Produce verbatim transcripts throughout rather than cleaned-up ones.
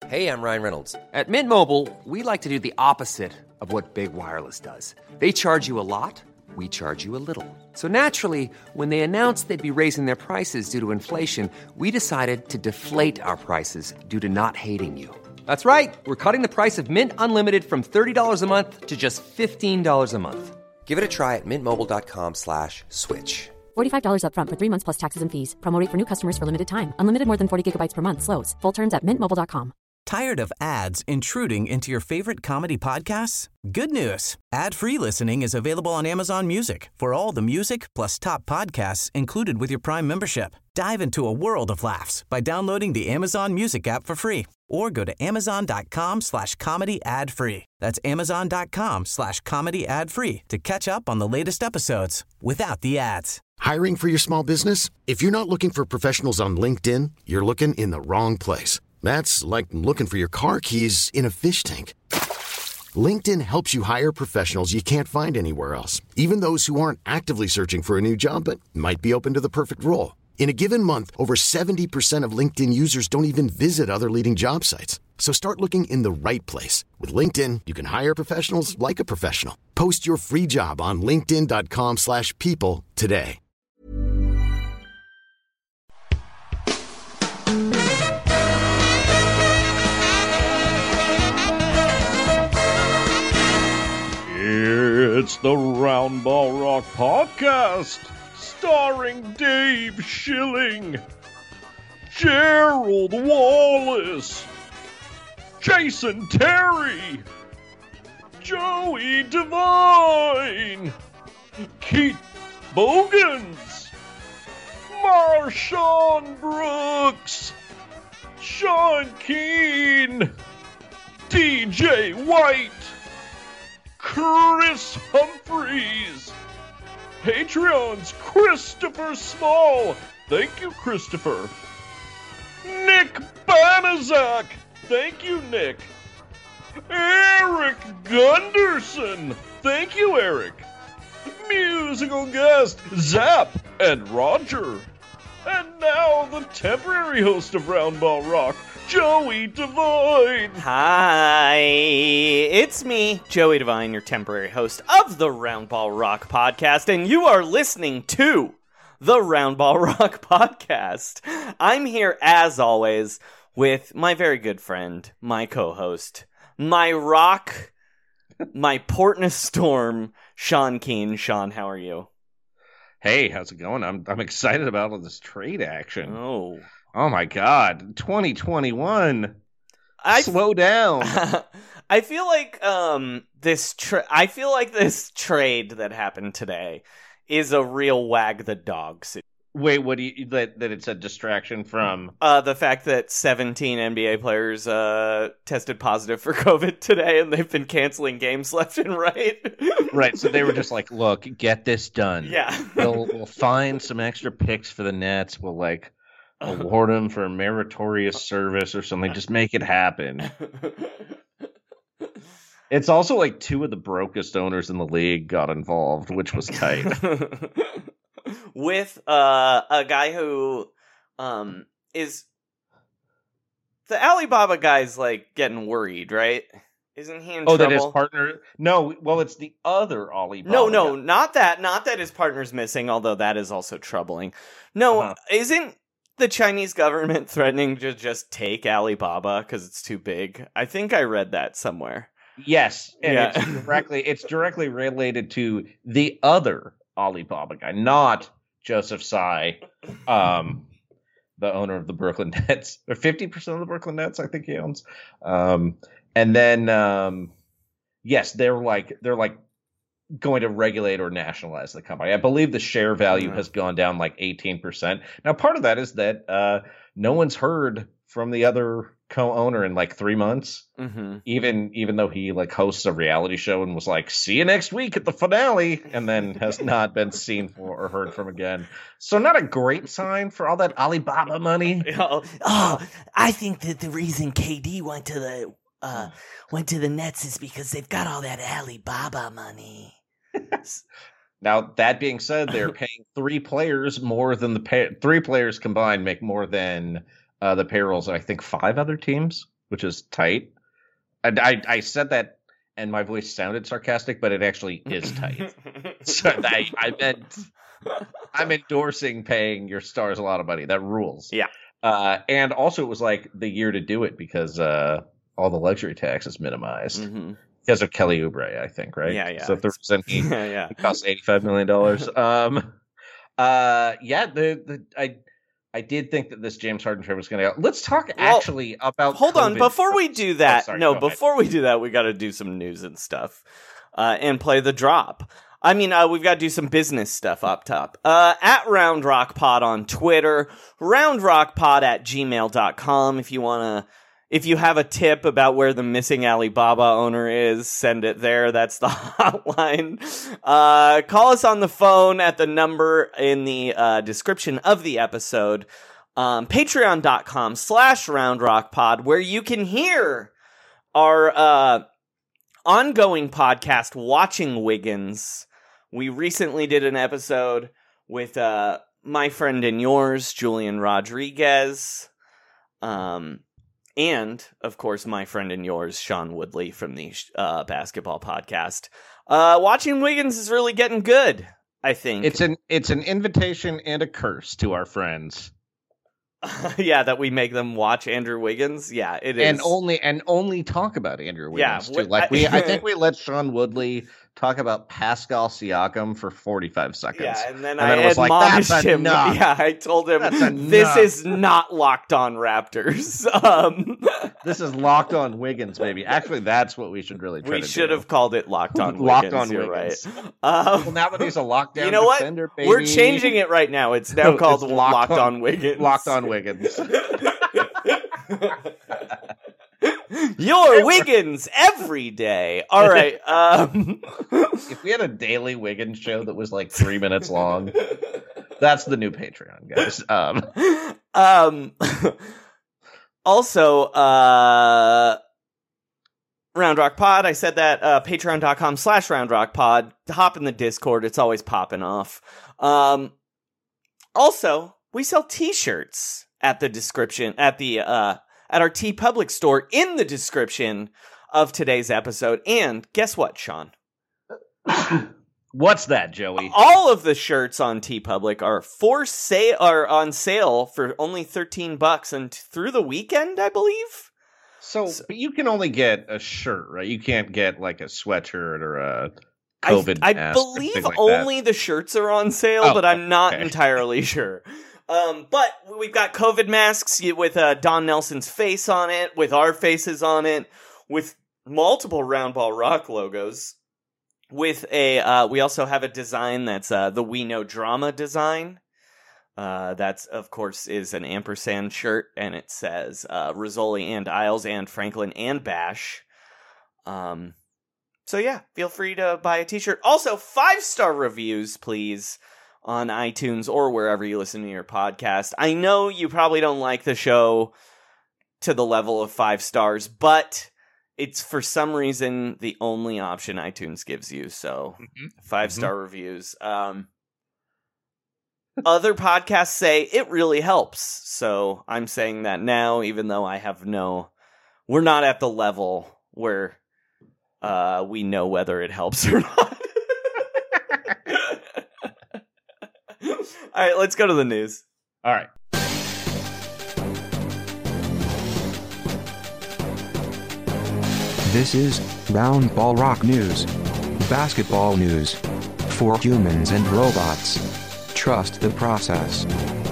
Hey, I'm Ryan Reynolds. At Mint Mobile, we like to do the opposite of what Big Wireless does. They charge you a lot, we charge you a little. So naturally, when they announced they'd be raising their prices due to inflation, we decided to deflate our prices due to not hating you. That's right. We're cutting the price of Mint Unlimited from thirty dollars a month to just fifteen dollars a month. Give it a try at mintmobile.com slash switch. forty-five dollars up front for three months plus taxes and fees. Promo rate for new customers for limited time. Unlimited more than forty gigabytes per month slows. Full terms at mint mobile dot com. Tired of ads intruding into your favorite comedy podcasts? Good news. Ad-free listening is available on Amazon Music for all the music plus top podcasts included with your Prime membership. Dive into a world of laughs by downloading the Amazon Music app for free or go to amazon.com slash comedy ad free. That's amazon.com slash comedy ad free to catch up on the latest episodes without the ads. Hiring for your small business? If you're not looking for professionals on LinkedIn, you're looking in the wrong place. That's like looking for your car keys in a fish tank. LinkedIn helps you hire professionals you can't find anywhere else, even those who aren't actively searching for a new job but might be open to the perfect role. In a given month, over seventy percent of LinkedIn users don't even visit other leading job sites. So start looking in the right place. With LinkedIn, you can hire professionals like a professional. Post your free job on linkedin.com slash people today. It's the Round Ball Rock Podcast, starring Dave Schilling, Gerald Wallace, Jason Terry, Joey Devine, Keith Bogans, Marshawn Brooks, Sean Keane, D J White, Chris Humphreys, Patreons Christopher Small, thank you Christopher, Nick Banazak, thank you Nick, Eric Gunderson, thank you Eric, musical guest Zap and Roger, and now the temporary host of Round Ball Rock, Joey Devine. Hi, it's me, Joey Devine, your temporary host of the Round Ball Rock Podcast, and you are listening to the Round Ball Rock Podcast. I'm here, as always, with my very good friend, my co-host, my rock, my Portness Storm, Sean Keane. Sean, how are you? Hey, how's it going? I'm I'm excited about all this trade action. Oh. Oh my God, twenty twenty-one. I Slow down. I feel like um this tra- I feel like this trade that happened today is a real wag the dog. Wait, what do you that that it's a distraction from uh the fact that seventeen N B A players uh tested positive for COVID today and they've been canceling games left and right. Right, so they were just like, look, get this done. Yeah. we'll we'll find some extra picks for the Nets. We'll like award him for meritorious service or something. Just make it happen. It's also like two of the brokest owners in the league got involved, which was tight. With uh, a guy who um, is... The Alibaba guy's like getting worried, right? Isn't he in oh, trouble? that his partner... No, well, it's the other Alibaba No, no, guy. not that. Not that his partner's missing, although that is also troubling. No, Uh-huh. isn't the Chinese government threatening to just take Alibaba because it's too big? I think I read that somewhere. Yes, and Yeah. it's directly it's directly related to the other Alibaba guy, not Joseph Tsai, um, the owner of the Brooklyn Nets, or fifty percent of the Brooklyn Nets, I think he owns. Um, and then, um, yes, they're like they're like going to regulate or nationalize the company. I believe the share value Mm-hmm. has gone down like eighteen percent. Now, part of that is that uh, no one's heard from the other co-owner in like three months. Mm-hmm. Even even though he like hosts a reality show and was like, see you next week at the finale, and then has not been seen for or heard from again. So not a great sign for all that Alibaba money. Oh, oh, I think that the reason K D went to the uh, went to the Nets is because they've got all that Alibaba money. Now, that being said, they're paying three players more than the pay- three players combined make more than uh, the payrolls of, I think, five other teams which is tight. And I, I said that, and my voice sounded sarcastic, but it actually is tight. So I, I meant I'm endorsing paying your stars a lot of money. That rules. Yeah. Uh, and also, it was like the year to do it because uh, all the luxury tax is minimized Mm-hmm. because of Kelly Oubre, I think, right? Yeah, yeah. So if the reason he yeah, yeah. it costs eighty-five million dollars. um, uh, yeah, the the I. I did think that this James Harden trade was going to go. Let's talk Well, actually about. Hold on, COVID before we first. do that, Oh, sorry, no, go ahead. before we do that, we got to do some news and stuff, uh, and play the drop. I mean, uh, we've got to do some business stuff up top. Uh, at Round Rock Pod on Twitter, roundrockpod at gmail dot com. If you want to, if you have a tip about where the missing Alibaba owner is, send it there. That's the hotline. Uh, call us on the phone at the number in the uh, description of the episode. Um, Patreon.com slash roundrockpod, where you can hear our uh, ongoing podcast, Watching Wiggins. We recently did an episode with uh, my friend and yours, Julian Rodriguez, um, and, of course, my friend and yours, Sean Woodley from the uh, basketball podcast. Uh, Watching Wiggins is really getting good, I think. It's an it's an invitation and a curse to our friends. Yeah, that we make them watch Andrew Wiggins. Yeah, it is. And only and only talk about Andrew Yeah, Wiggins wh- too. Like I- we, I think we let Sean Woodley talk about Pascal Siakam for forty-five seconds. Yeah, and then And I then it was like, admonished "That's him. enough. Yeah, I told him That's this enough." is not Locked On Raptors. Um, This is Locked On Wiggins, baby. Actually, that's what we should really try we to should do. have called it Locked On Wiggins. Locked On You're Wiggins. right. Um, Well, now that he's a lockdown you know what? defender, baby. We're changing it right now. It's now No, called it's Locked, Locked on, On- Wiggins. Locked On Wiggins. Your Wiggins every day. All right. Um, If we had a daily Wiggins show that was like three minutes long, that's the new Patreon, guys. Um, um, also, uh, Round Rock Pod. I said that, uh, patreon.com slash Round Rock Pod. Hop in the Discord. It's always popping off. Um, also, we sell t-shirts at the description, at the, uh, at our T Public store in the description of today's episode. And guess what, Sean? what's that, Joey? All of the shirts on T Public are for sale, are on sale for only thirteen bucks and through the weekend, I believe. So, but you can only get a shirt, right? You can't get like a sweatshirt or a COVID I, I mask or believe anything like only the shirts are on sale, Oh, but I'm not okay. entirely sure. Um, but we've got COVID masks with uh, Don Nelson's face on it, with our faces on it, with multiple Round Ball Rock logos. With a, uh, we also have a design that's uh, the We Know Drama design. Uh, that's, of course, is an ampersand shirt, and it says uh, Rizzoli and Isles and Franklin and Bash. Um, so yeah, feel free to buy a t-shirt. Also, five-star reviews, please, on iTunes or wherever you listen to your podcast. I know you probably don't like the show to the level of five stars, but it's for some reason the only option iTunes gives you. So Mm-hmm. five-star mm-hmm. reviews. Um, other podcasts say it really helps. So I'm saying that now, even though I have no, we're not at the level where uh, we know whether it helps or not. All right, let's go to the news. All right. This is Round Ball Rock News. Basketball news. For humans and robots. Trust the process.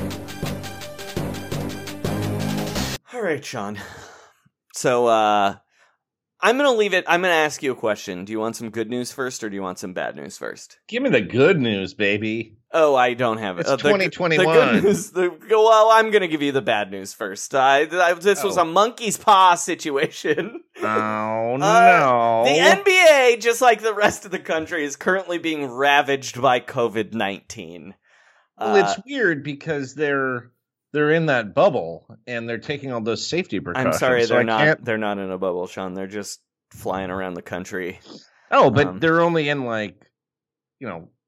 All right, Sean. So, uh, I'm going to leave it. I'm going to ask you a question. Do you want some good news first, or do you want some bad news first? Give me the good news, baby. Oh, I don't have it. It's uh, the, twenty twenty-one. The good news, the, well, I'm going to give you the bad news first. I, I, this was Oh. a monkey's paw situation. Oh, Uh, no. The N B A, just like the rest of the country, is currently being ravaged by covid nineteen. Well, it's weird because they're they're in that bubble and they're taking all those safety precautions. I'm sorry, so they're I not. can't- They're not in a bubble, Sean. They're just flying around the country. Oh, but um, they're only in like, you know,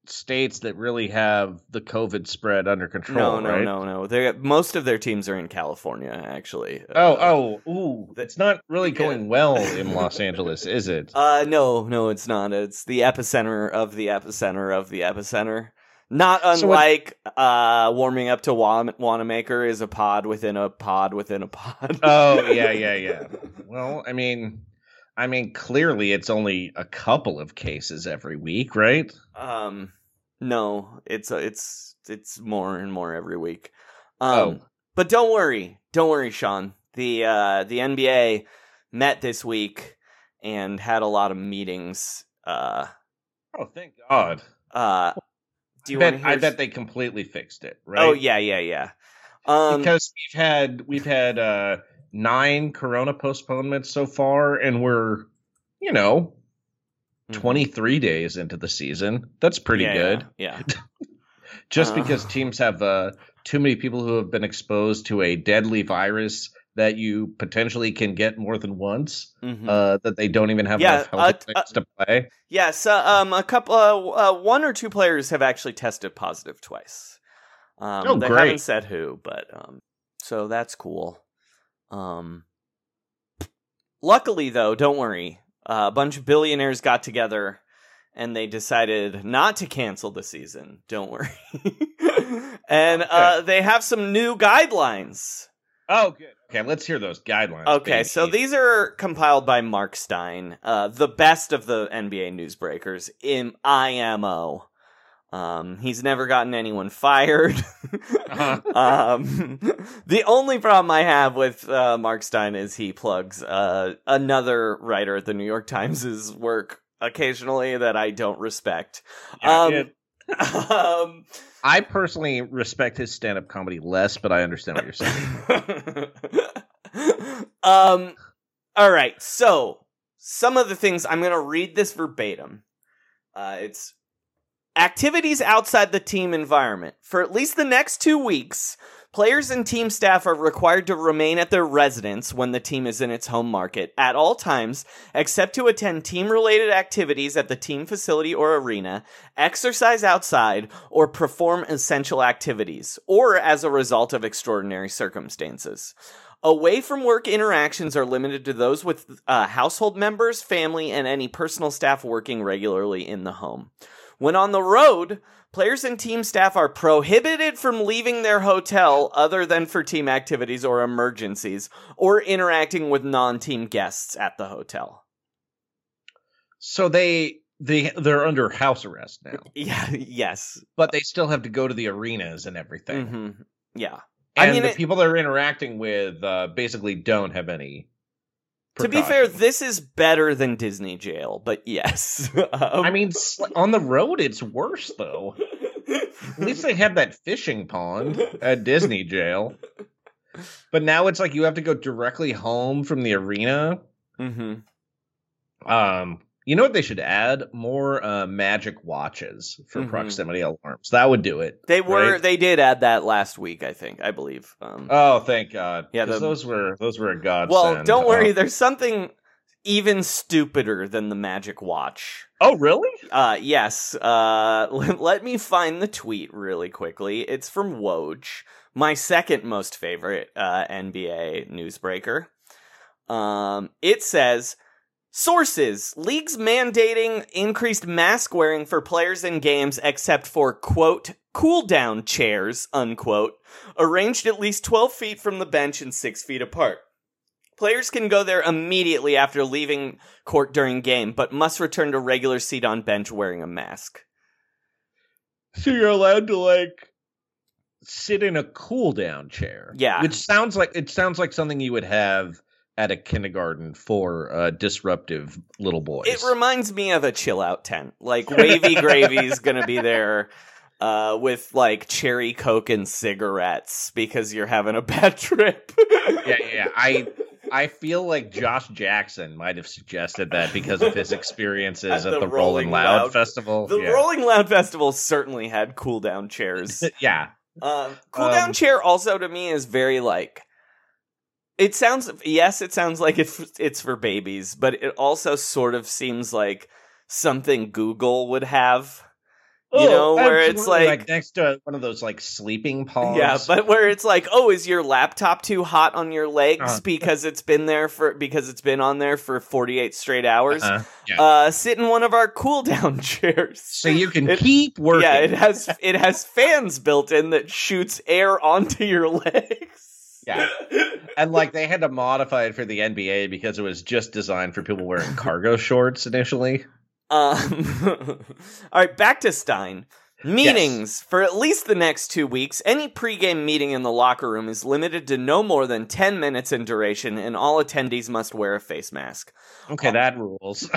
states that really have the COVID spread under control, No, no, right? no, no. They most of their teams are in California, actually. Oh, Uh, oh, ooh. It's not really going well in Los Angeles, is it? Uh, no, no, it's not. It's the epicenter of the epicenter of the epicenter. Not unlike so uh, warming up to Wan- Wanamaker is a pod within a pod within a pod. Oh, yeah, yeah, yeah. Well, I mean, I mean, clearly it's only a couple of cases every week, right? Um, no, it's uh, it's it's more and more every week. Um, Oh. but don't worry, don't worry, Sean. The uh, the N B A met this week and had a lot of meetings. Uh, Oh, thank God. uh, do you I bet, want to hear? I bet they completely fixed it, right? Oh yeah, yeah, yeah. Um, Because we've had we've had uh, nine Corona postponements so far, and we're, you know, mhm. twenty-three days into the season. That's pretty Yeah, good. Yeah. Just Uh. because teams have uh, too many people who have been exposed to a deadly virus that you potentially can get more than once, yeah. Mhm. uh, that they don't even have Yeah, enough healthy uh, players to play. Yes, uh, um, a couple, uh, uh, one or two players have actually tested positive twice. Um, Oh, they great. haven't said who, but um, so that's cool. Um, luckily, though, don't worry. Uh, a bunch of billionaires got together and they decided not to cancel the season. Don't worry. And uh, they have some new guidelines. Oh, good. Okay, let's hear those guidelines. Okay, baby. so these are compiled by Mark Stein, uh, the best of the N B A newsbreakers in I M O. Um, he's never gotten anyone fired. Uh-huh. um, the only problem I have with uh, Mark Stein is he plugs uh, another writer at the New York Times' work occasionally that I don't respect. Yeah, um, it- um, I personally respect his stand-up comedy less, but I understand what you're saying. um, all right. So some of the things I'm going to read this verbatim. Uh, it's activities outside the team environment. For at least the next two weeks, players and team staff are required to remain at their residence when the team is in its home market at all times, except to attend team-related activities at the team facility or arena, exercise outside, or perform essential activities, or as a result of extraordinary circumstances. Away from work interactions are limited to those with uh, household members, family, and any personal staff working regularly in the home. When on the road, players and team staff are prohibited from leaving their hotel other than for team activities or emergencies, or interacting with non-team guests at the hotel. So they they they're under house arrest now, Yeah, yes. but they still have to go to the arenas and everything. hmm Yeah. And I mean, the it- people they're interacting with uh, basically don't have any. to be fair, precautions. this is better than Disney jail, but yes. um, I mean, s- on the road it's worse though. At least they had that fishing pond at Disney jail. But now it's like you have to go directly home from the arena. hmm Um, you know what they should add? More uh, magic watches for Mhm. proximity alarms. That would do it. They were, right? they did add that last week, I think, I believe. Um, Oh, thank God. Yeah, 'Cause the- those were those were a godsend. well, don't worry, Uh, there's something even stupider than the magic watch. oh, really? Uh, yes. Uh, let me find the tweet really quickly. It's from Woj, my second most favorite uh, N B A newsbreaker. Um, it says, sources, leagues mandating increased mask wearing for players in games except for, quote, cool down chairs, unquote, arranged at least twelve feet from the bench and six feet apart. Players can go there immediately after leaving court during game, but must return to regular seat on bench wearing a mask. So you're allowed to like sit in a cool down chair. Yeah. Which sounds like it sounds like something you would have at a kindergarten for uh, disruptive little boys. It reminds me of a chill out tent. Like Wavy Gravy's gonna be there uh, with like cherry coke and cigarettes because you're having a bad trip. yeah, yeah, yeah. I I feel like Josh Jackson might have suggested that because of his experiences at, At the, the Rolling Rolling Loud, Loud- Festival. The yeah. Rolling Loud Festival certainly had cool down chairs. yeah. Uh, cool down Um, chair also to me is very like. It sounds yes, it sounds like it's it's for babies, but it also sort of seems like something Google would have. You know, where it's absolutely, like, like next to one of those like sleeping pods. yeah, but where it's like, oh, is your laptop too hot on your legs Uh. because it's been there for because it's been on there for forty-eight straight hours? Uh-huh. Yeah. Uh, sit in one of our cool down chairs. So you can It- keep working. Yeah, it has it has fans built in that shoots air onto your legs. Yeah. And like they had to modify it for the N B A because it was just designed for people wearing cargo shorts initially. Um, all right, back to Stein. Meetings. For at least the next two weeks, any pregame meeting in the locker room is limited to no more than ten minutes in duration, and all attendees must wear a face mask. Okay, that rules.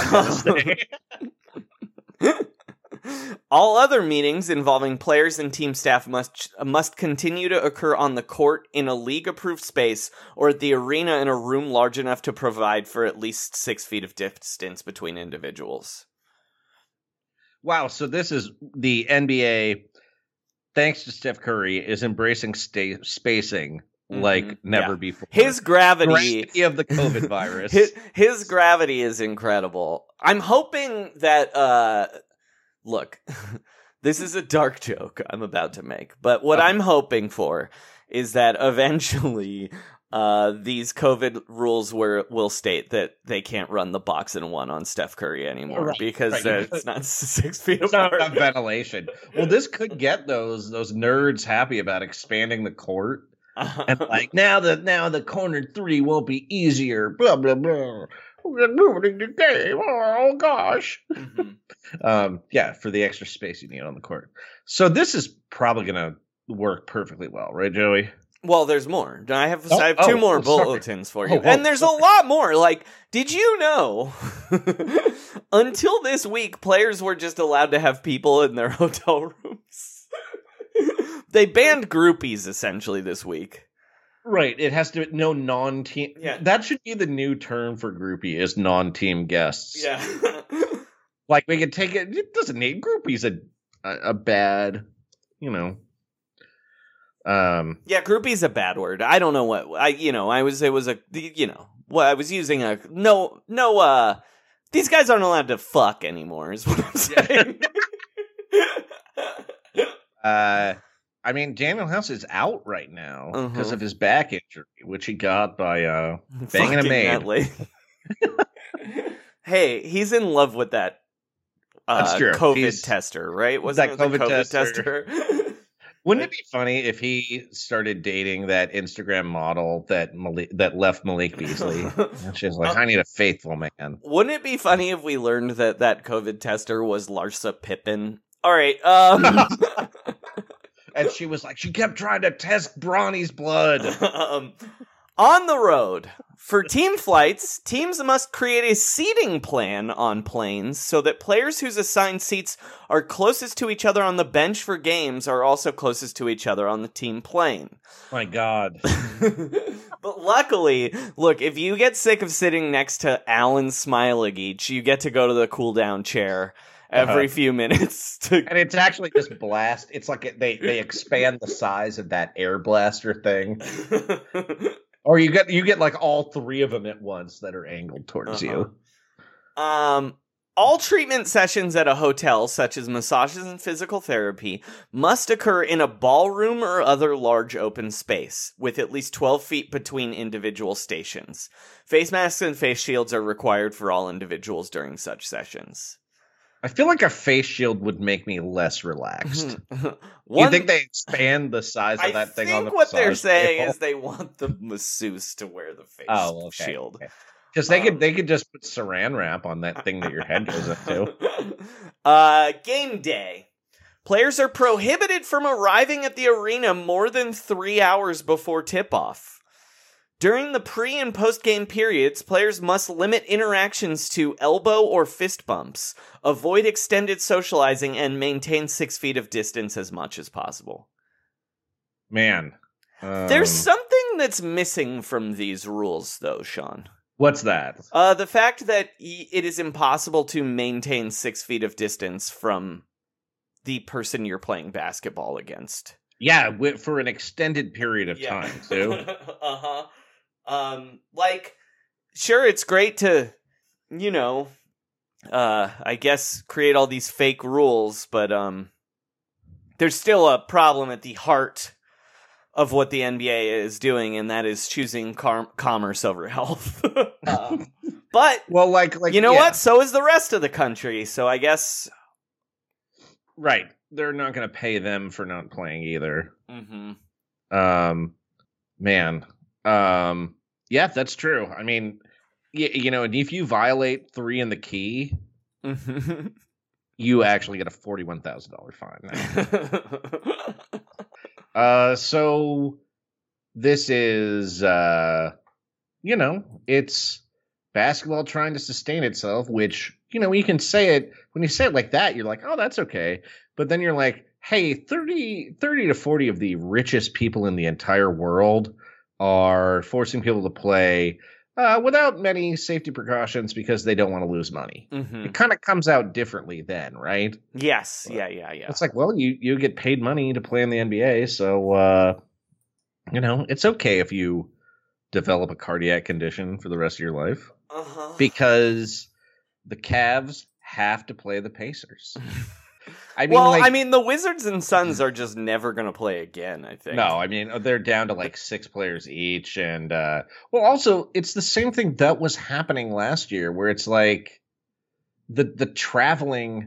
All other meetings involving players and team staff must must continue to occur on the court in a league-approved space or at the arena in a room large enough to provide for at least six feet of distance between individuals. Wow, so this is the N B A, thanks to Steph Curry, is embracing sta- spacing like Mhm, never yeah. before. His gravity, Gravity of the COVID virus. his, his gravity is incredible. I'm hoping that, uh, look, this is a dark joke I'm about to make, but what Uh-huh. I'm hoping for is that eventually uh, these COVID rules were, will state that they can't run the box and one on Steph Curry anymore Right, because right. uh, it's not six feet It's not apart. enough ventilation. Well, this could get those those nerds happy about expanding the court. And like now the now the corner three won't be easier. Blah blah blah. We're moving the game. Oh gosh. Mhm. Um, yeah, for the extra space you need on the court. So this is probably gonna work perfectly well, right, Joey? Well, there's more. I have, Oh, I have two oh, more oh, sorry. bulletins for Oh, you. oh, and there's sorry. a lot more. Like, did you know? Until this week, players were just allowed to have people in their hotel rooms. They banned groupies, essentially, this week. Right. It has to no non-team. Yeah. That should be the new term for groupie is non-team guests. Yeah. Like we could take it. It doesn't need groupies a a, a bad, you know. Um. Yeah, groupie's a bad word. I don't know what I. You know, I was. It was a. You know, well, I was using a no. No. Uh, these guys aren't allowed to fuck anymore. Is what I'm saying. Uh. I mean, Daniel House is out right now because Uh-huh. of his back injury, which he got by uh banging a Fucking maid. that lady. Hey, he's in love with that. Uh, That's true. COVID He's- tester, right? Wasn't that it the COVID COVID tester. tester? Wouldn't it be funny if he started dating that Instagram model that Malik, that left Malik Beasley? And she's like, I need a faithful man. Wouldn't it be funny if we learned that that COVID tester was Larsa Pippen? All right. Um, And she was like, she kept trying to test Bronny's blood. um, on the road. For team flights, teams must create a seating plan on planes so that players whose assigned seats are closest to each other on the bench for games are also closest to each other on the team plane. My God. But luckily, look, if you get sick of sitting next to Alan Smilegeach, you get to go to the cool down chair every Uh-huh. few minutes. To... And it's actually just blast. It's like it, they they expand the size of that air blaster thing, or you get you get like all three of them at once that are angled towards Uh-huh. you. Um, all treatment sessions at a hotel, such as massages and physical therapy, must occur in a ballroom or other large open space, with at least twelve feet between individual stations. Face masks and face shields are required for all individuals during such sessions. I feel like a face shield would make me less relaxed. One, You think they expand the size of I that thing think on the what they're massage saying table? is they want the masseuse to wear the face Oh, okay. shield. Because they Um, could they could just put saran wrap on that thing that your head goes into. uh, game day. Players are prohibited from arriving at the arena more than three hours before tip-off. During the pre- and post-game periods, players must limit interactions to elbow or fist bumps, avoid extended socializing, and maintain six feet of distance as much as possible. Man, um, There's something that's missing from these rules, though, Sean. what's that? Uh, the fact that y- it is impossible to maintain six feet of distance from the person you're playing basketball against. Yeah, wi- for an extended period of time too. uh, I guess, create all these fake rules, but um, there's still a problem at the heart of what the N B A is doing, and that is choosing car- commerce over health. um, but, well, like, like you know yeah. what? So is the rest of the country. So I guess, right? They're not going to pay them for not playing either. Mm-hmm. Um, man, um, yeah, that's true. I mean, you, you know, if you violate three in the key, mm-hmm. you actually get a forty-one thousand dollars fine. uh, so this is, uh, you know, it's basketball trying to sustain itself, which, you know, you can say it when you say it like that, you're like, oh, that's okay. But then you're like, hey, thirty, thirty to forty of the richest people in the entire world are forcing people to play uh, without many safety precautions because they don't want to lose money. Mm-hmm. It kind of comes out differently then, right? Yes. Yeah, yeah, yeah. It's like, well, you, you get paid money to play in the N B A, so, uh, you know, it's okay if you develop a cardiac condition for the rest of your life. Uh-huh. Because the Cavs have to play the Pacers. I mean, well, like, I mean, the Wizards and Suns are just never going to play again, I think. no, I mean, they're down to like six players each. And, uh, well, also, it's the same thing that was happening last year where it's like the the traveling.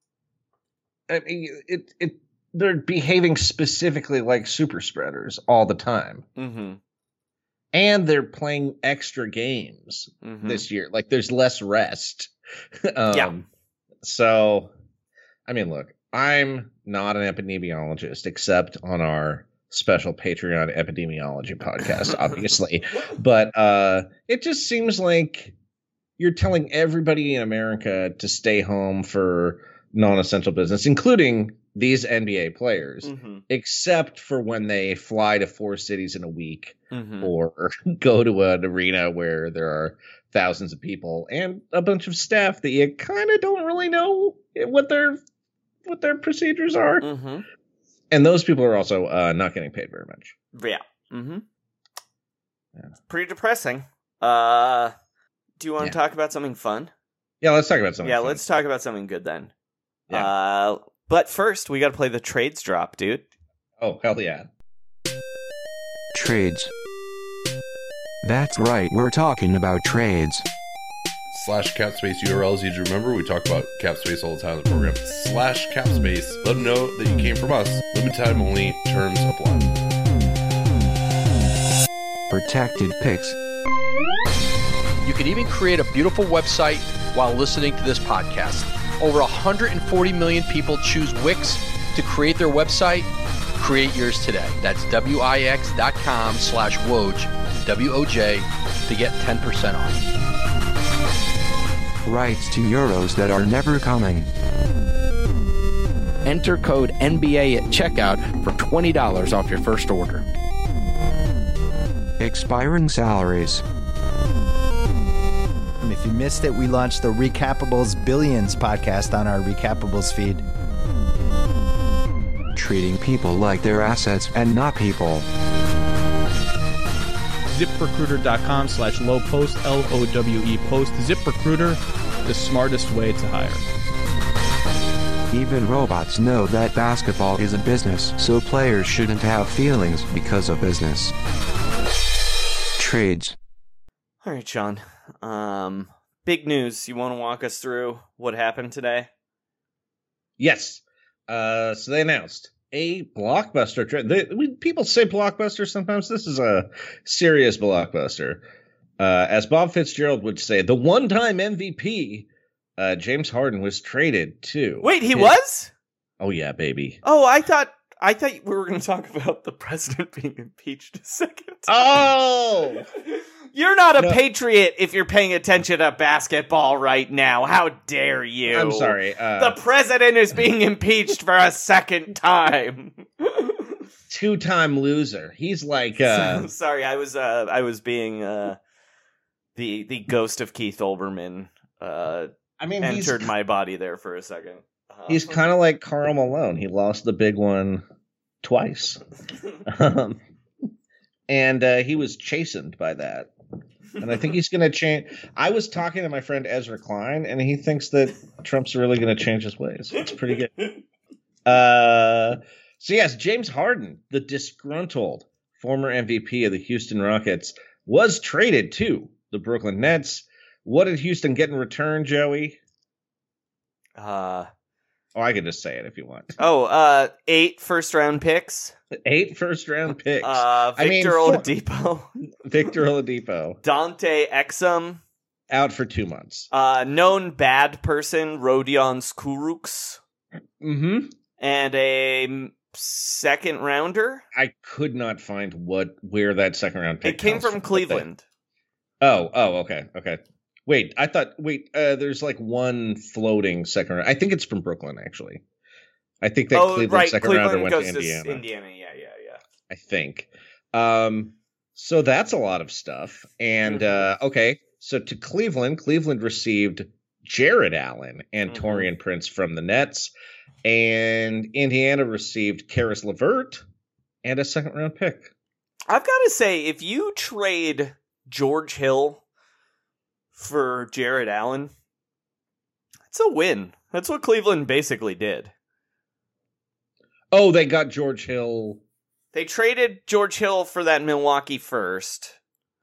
I mean, it, it, they're behaving specifically like super spreaders all the time. Mm-hmm. And they're playing extra games Mm-hmm. this year. Like, there's less rest. um, Yeah. So, I mean, look, I'm not an epidemiologist, except on our special Patreon epidemiology podcast, obviously. But uh, it just seems like you're telling everybody in America to stay home for non-essential business, including these N B A players, Mm-hmm. except for when they fly to four cities in a week Mm-hmm. or go to an arena where there are thousands of people and a bunch of staff that you kind of don't really know what their what their procedures are. Mm-hmm. And those people are also uh, not getting paid very much. Yeah. Mm-hmm. Yeah. It's pretty depressing. Uh, do you want to Yeah. talk about something fun? Yeah, let's talk about something. yeah, fun. let's talk about something good then. Yeah. Uh, but first, we got to play the trades drop, dude. Oh, hell yeah. Trades. That's right, we're talking about trades. Slash capspace U R Ls. You remember we talk about capspace all the time in the program. Slash capspace. Let them know that you came from us. Limited time only. Terms apply. Protected pics. You can even create a beautiful website while listening to this podcast. Over one hundred forty million people choose Wix to create their website. Create yours today. That's Wix.com slash Woj, W O J, to get ten percent off. Rights to euros that are never coming. Enter code N B A at checkout for twenty dollars off your first order. Expiring salaries. And if you missed it, we launched the Recapables Billions podcast on our Recapables feed. Treating people like they're assets and not people. ZipRecruiter.com slash low post, L O W E post. ZipRecruiter, the smartest way to hire. Even robots know that basketball is a business, so players shouldn't have feelings because of business. Trades. All right, Sean. Um, big news. You want to walk us through what happened today? Yes. Uh, so they announced a blockbuster. Tra- they, we, people say blockbuster sometimes. This is a serious blockbuster. Uh, as Bob Fitzgerald would say, the one-time M V P, uh, James Harden, was traded to. Wait, he his- was? Oh yeah, baby. Oh, I thought I thought we were going to talk about the president being impeached a second. Oh, you're not a No. patriot if you're paying attention to basketball right now. How dare you? I'm sorry. Uh, The president is being impeached for a second time. two-time loser. He's like, uh, Sorry, I was uh, I was being uh, the the ghost of Keith Olbermann. Uh, I mean, he's entered my body there for a second. Uh, he's kind of like Karl Malone. He lost the big one twice, um, and uh, he was chastened by that. And I think he's going to change. I was talking to my friend Ezra Klein, and he thinks that Trump's really going to change his ways. It's pretty good. Uh, so, yes, James Harden, the disgruntled former M V P of the Houston Rockets, was traded to the Brooklyn Nets. What did Houston get in return, Joey? Uh, oh, I could just say it if you want. Oh, uh, eight first-round picks. Eight first-round picks. Uh, Victor I mean, Oladipo. Victor Oladipo. Dante Exum. Out for two months. Uh, known bad person, Rodion Skuruks. Mm-hmm. And a second rounder. I could not find what where that second round pick It came from from, Cleveland. They... Oh, oh, okay, okay. Wait, I thought. Wait, uh, there's like one floating second round. I think it's from Brooklyn, actually. I think that oh, Cleveland right. second Cleveland rounder went goes to Indiana. To Indiana, yeah, yeah, yeah. I think. Um, so that's a lot of stuff. And Mm-hmm. uh, okay, so to Cleveland, Cleveland received Jared Allen and Mm-hmm. Taurean Prince from the Nets, and Indiana received Karis LeVert and a second round pick. I've got to say, if you trade George Hill for Jared Allen, it's a win. That's what Cleveland basically did. Oh, they got George Hill. They traded George Hill for that Milwaukee first,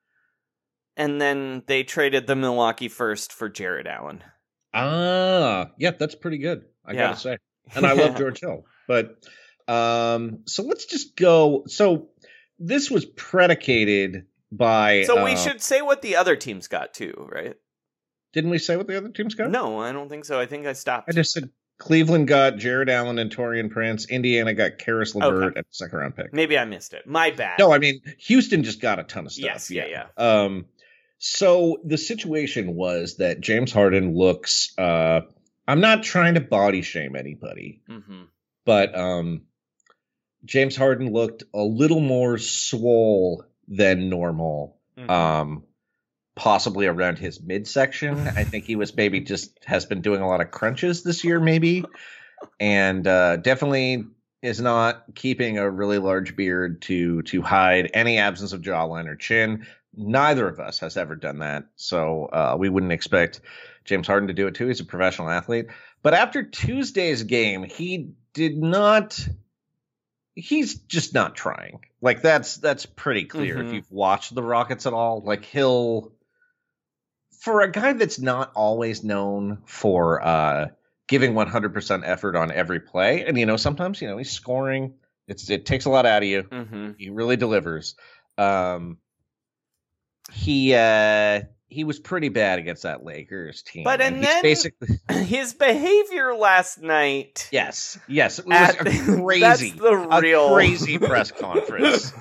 and then they traded the Milwaukee first for Jared Allen. Ah, yeah, that's pretty good, I Yeah. gotta say. And I love George Hill. But um, so let's just go. So this was predicated by. So we uh, should say what the other teams got too, right? Didn't we say what the other teams got? No, I don't think so. I think I stopped. I just said Cleveland got Jared Allen and Taurean Prince. Indiana got Karis LeVert Okay. and a second round pick. Maybe I missed it. My bad. No, I mean Houston just got a ton of stuff. Yes, yeah, yeah. Um, so the situation was that James Harden looks. Uh, I'm not trying to body shame anybody, Mm-hmm. but um, James Harden looked a little more swole than normal. Mm-hmm. Um, possibly around his midsection. I think he was maybe just has been doing a lot of crunches this year, maybe, and uh, definitely is not keeping a really large beard to to hide any absence of jawline or chin. Neither of us has ever done that, so uh, we wouldn't expect James Harden to do it too. He's a professional athlete. But after Tuesday's game, he did not. He's just not trying. Like that's that's pretty clear Mhm. if you've watched the Rockets at all. Like he'll, for a guy that's not always known for uh, giving one hundred percent effort on every play, and you know sometimes you know he's scoring. It's it takes a lot out of you. Mm-hmm. He really delivers. Um, he uh, he was pretty bad against that Lakers team. But and he's then basically his behavior last night. yes, yes, it was At- a crazy, that's the a real- crazy press conference.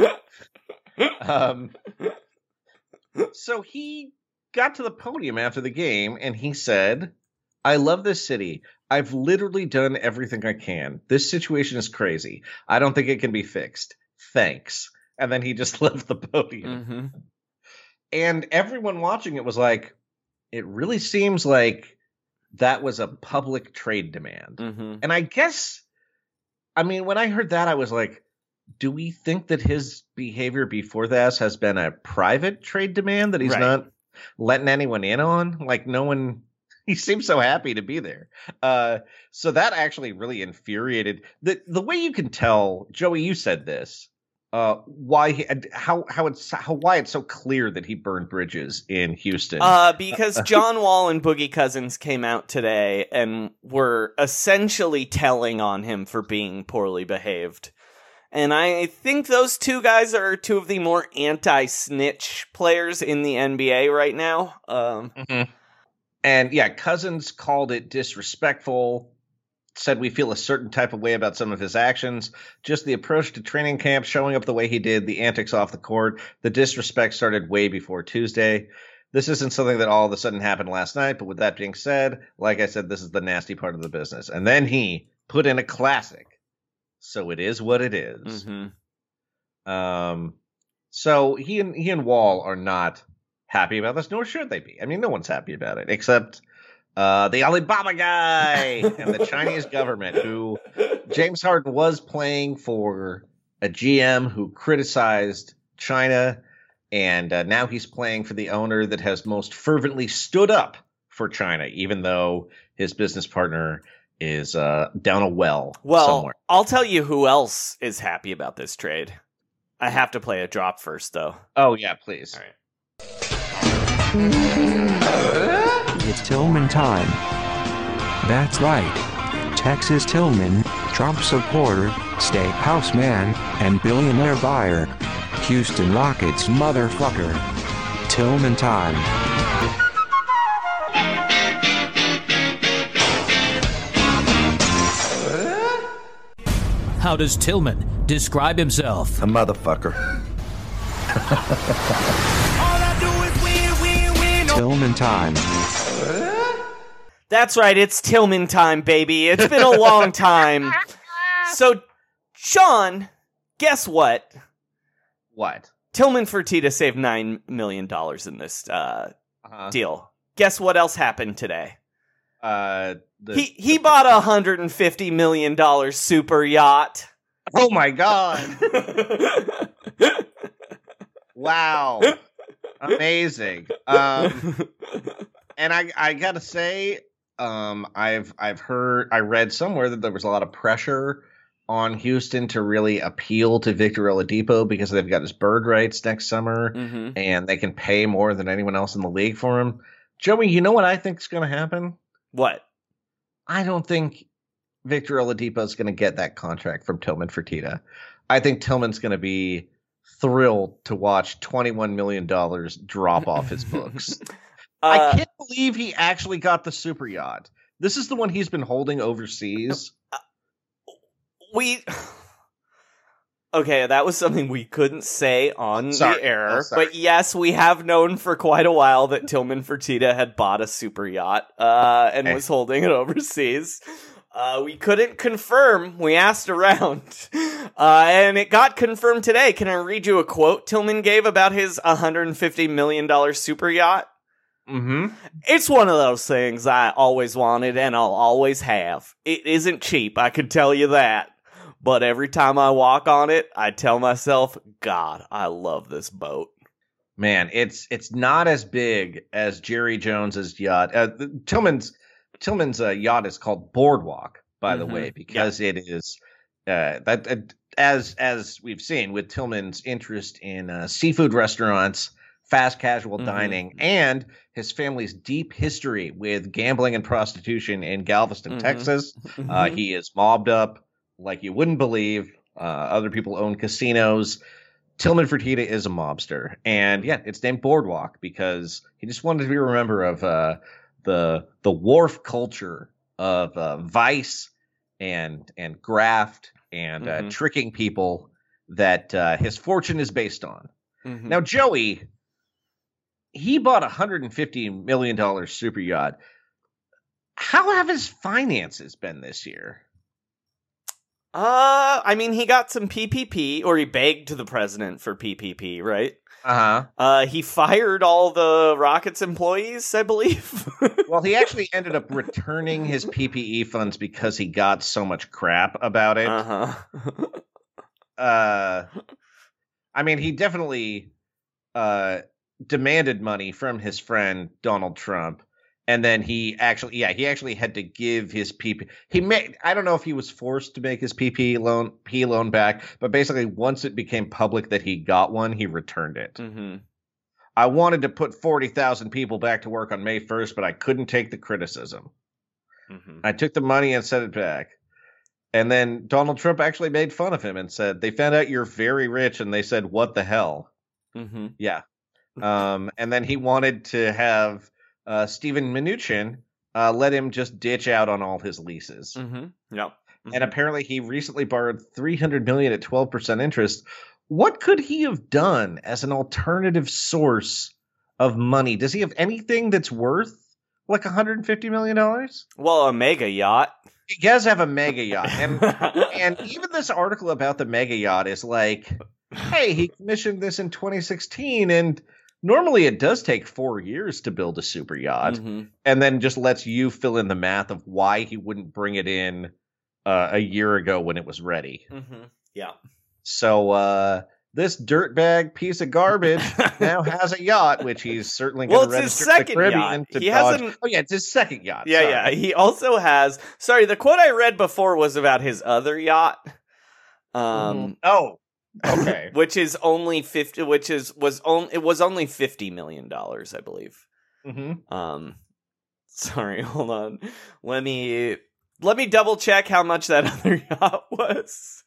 um, so he got to the podium after the game and he said, "I love this city. I've literally done everything I can. This situation is crazy. I don't think it can be fixed. Thanks." And then he just left the podium. Mm-hmm. And everyone watching it was like, it really seems like that was a public trade demand. Mm-hmm. And I guess, I mean, when I heard that, I was like, do we think that his behavior before this has been a private trade demand that he's Right. not letting anyone in on? Like no one, he seems so happy to be there. Uh, so that actually really infuriated. The the way you can tell, Joey, you said this, uh, why, he, how, how it's, how, why it's so clear that he burned bridges in Houston. Uh, because John Wall and Boogie Cousins came out today and were essentially telling on him for being poorly behaved. And I think those two guys are two of the more anti-snitch players in the N B A right now. Um, Mm-hmm. And yeah, Cousins called it disrespectful, said we feel a certain type of way about some of his actions. Just the approach to training camp, showing up the way he did, the antics off the court. The disrespect started way before Tuesday. This isn't something that all of a sudden happened last night, but with that being said, like I said, this is the nasty part of the business. And then he put in a classic. So it is what it is. mm-hmm. Um, so he and he and Wall are not happy about this, nor should they be. I mean, no one's happy about it, except uh, the Alibaba guy and the Chinese government, who James Harden was playing for a G M who criticized China And uh, now he's playing for the owner that has most fervently stood up for China, even though his business partner is uh, down a well, well somewhere. I'll tell you who else is happy about this trade. I have to play a drop first, though. Oh, yeah, please. All right. It's Tillman time. That's right. Texas Tillman, Trump supporter, steakhouse man, and billionaire buyer. Houston Rockets motherfucker. Tillman time. How does Tillman describe himself? A motherfucker. Tillman time. That's right, it's Tillman time, baby. It's been a long time. So, Sean, guess what? What? Tillman Fertitta saved nine million dollars in this uh, uh-huh. deal. Guess what else happened today? Uh, the, he he bought a one hundred fifty million dollars super yacht. Oh my god. Wow. Amazing. Um, and I I gotta say, um, I've I've heard I read somewhere that there was a lot of pressure on Houston to really appeal to Victor Oladipo because they've got his bird rights next summer, mm-hmm. and they can pay more than anyone else in the league for him. Joey, you know what I think is going to happen? What? I don't think Victor Oladipo is going to get that contract from Tillman Fertitta. I think Tillman's going to be thrilled to watch twenty-one million dollars drop off his books. uh, I can't believe he actually got the super yacht. This is the one he's been holding overseas. Uh, we... Okay, that was something we couldn't say on sorry. the air. Oh, but yes, we have known for quite a while that Tillman Fertitta had bought a super yacht uh, and okay. was holding it overseas. Uh, we couldn't confirm. We asked around. Uh, and it got confirmed today. Can I read you a quote Tillman gave about his one hundred fifty million dollars super yacht? Mm-hmm. It's one of those things I always wanted and I'll always have. It isn't cheap, I can tell you that. But every time I walk on it, I tell myself, God, I love this boat. Man, it's it's not as big as Jerry Jones's yacht. Uh, Tillman's Tillman's uh, yacht is called Boardwalk, by mm-hmm. the way, because yeah. it is uh, that uh, as as we've seen with Tillman's interest in uh, seafood restaurants, fast casual mm-hmm. dining, and his family's deep history with gambling and prostitution in Galveston, mm-hmm. Texas. Mm-hmm. Uh, he is mobbed up like you wouldn't believe. Uh, other people own casinos. Tillman Fertitta is a mobster. And yeah, it's named Boardwalk because he just wanted to be remembered of uh, the the wharf culture of uh, vice and and graft and mm-hmm. uh, tricking people that uh, his fortune is based on. Mm-hmm. Now, Joey, he bought a one hundred fifty million dollars super yacht. How have his finances been this year? Uh, I mean, he got some P P P, or he begged the president for P P P, right? Uh-huh. Uh, he fired all the Rockets employees, I believe. Well, he actually ended up returning his P P E funds because he got so much crap about it. Uh-huh. uh, I mean, he definitely uh demanded money from his friend Donald Trump. And then he actually, yeah, he actually had to give his P P. He made, I don't know if he was forced to make his P P loan, P loan back, but basically once it became public that he got one, he returned it. Mm-hmm. I wanted to put forty thousand people back to work on May first, but I couldn't take the criticism. Mm-hmm. I took the money and sent it back. And then Donald Trump actually made fun of him and said, they found out you're very rich. And they said, what the hell? Mm-hmm. Yeah. um, and then he wanted to have Uh, Steven Mnuchin uh, let him just ditch out on all his leases. Mm-hmm. Yep. Mm-hmm. And apparently he recently borrowed three hundred million dollars at twelve percent interest. What could he have done as an alternative source of money? Does he have anything that's worth like one hundred fifty million dollars? Well, a mega yacht. He does have a mega yacht. And, and even this article about the mega yacht is like, hey, he commissioned this in twenty sixteen and normally it does take four years to build a super yacht, mm-hmm. and then just lets you fill in the math of why he wouldn't bring it in uh, a year ago when it was ready. Mm-hmm. Yeah. So, uh, this dirtbag piece of garbage now has a yacht, which he's certainly Well, going to it's his register to the second Caribbean yacht. to He dodge- hasn't- Oh yeah, it's his second yacht. Yeah, sorry. yeah. He also has. Sorry, the quote I read before was about his other yacht. Um. Oh. Okay. Which is only fifty. Which is was only it was only fifty million dollars, I believe. Mm-hmm. Um. Sorry, hold on. Let me let me double check how much that other yacht was.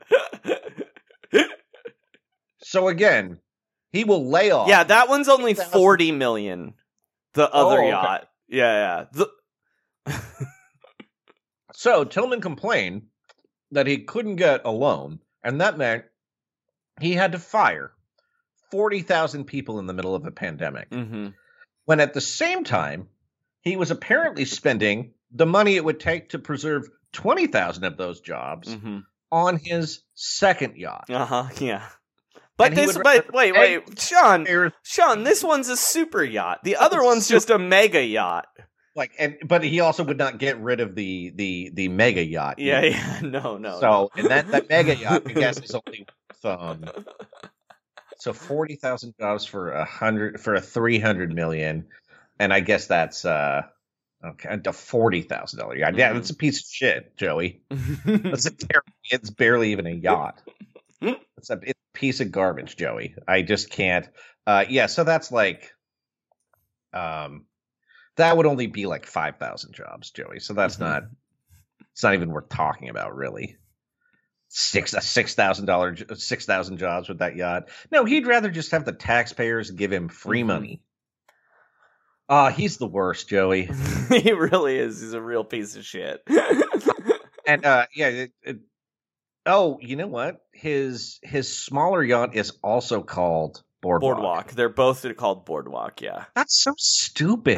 So again, he will lay off. Yeah, that one's only forty million. The other Oh, okay. yacht. Yeah, yeah. The So Tillman complained that he couldn't get a loan, and that meant he had to fire forty thousand people in the middle of a pandemic. Mhm. When at the same time, he was apparently spending the money it would take to preserve twenty thousand of those jobs Mhm. on his second yacht. Uh-huh, yeah. But And he this would but rather wait, pay wait, Sean. taxpayers- Sean, this one's a super yacht. The other one's just a mega yacht. Like, and but he also would not get rid of the the the mega yacht. Yeah, either. yeah. No, no. So, and that that mega yacht, I guess, is only worth um. So forty thousand jobs for a hundred for a three hundred million, and I guess that's uh okay a forty thousand dollar yacht. Yeah, Mhm. that's a piece of shit, Joey. That's a terrible, it's barely even a yacht. It's a, it's a piece of garbage, Joey. I just can't. Uh, yeah, so that's like, um, that would only be like five thousand jobs, Joey. So that's not. It's not even worth talking about, really. Six a six thousand dollar six thousand jobs with that yacht. No, he'd rather just have the taxpayers give him free Mhm. money. Ah, he's the worst, Joey. He really is. He's a real piece of shit. And uh, yeah. It, it, oh, you know what? His his smaller yacht is also called Boardwalk. Boardwalk. They're both called Boardwalk, yeah. That's so stupid.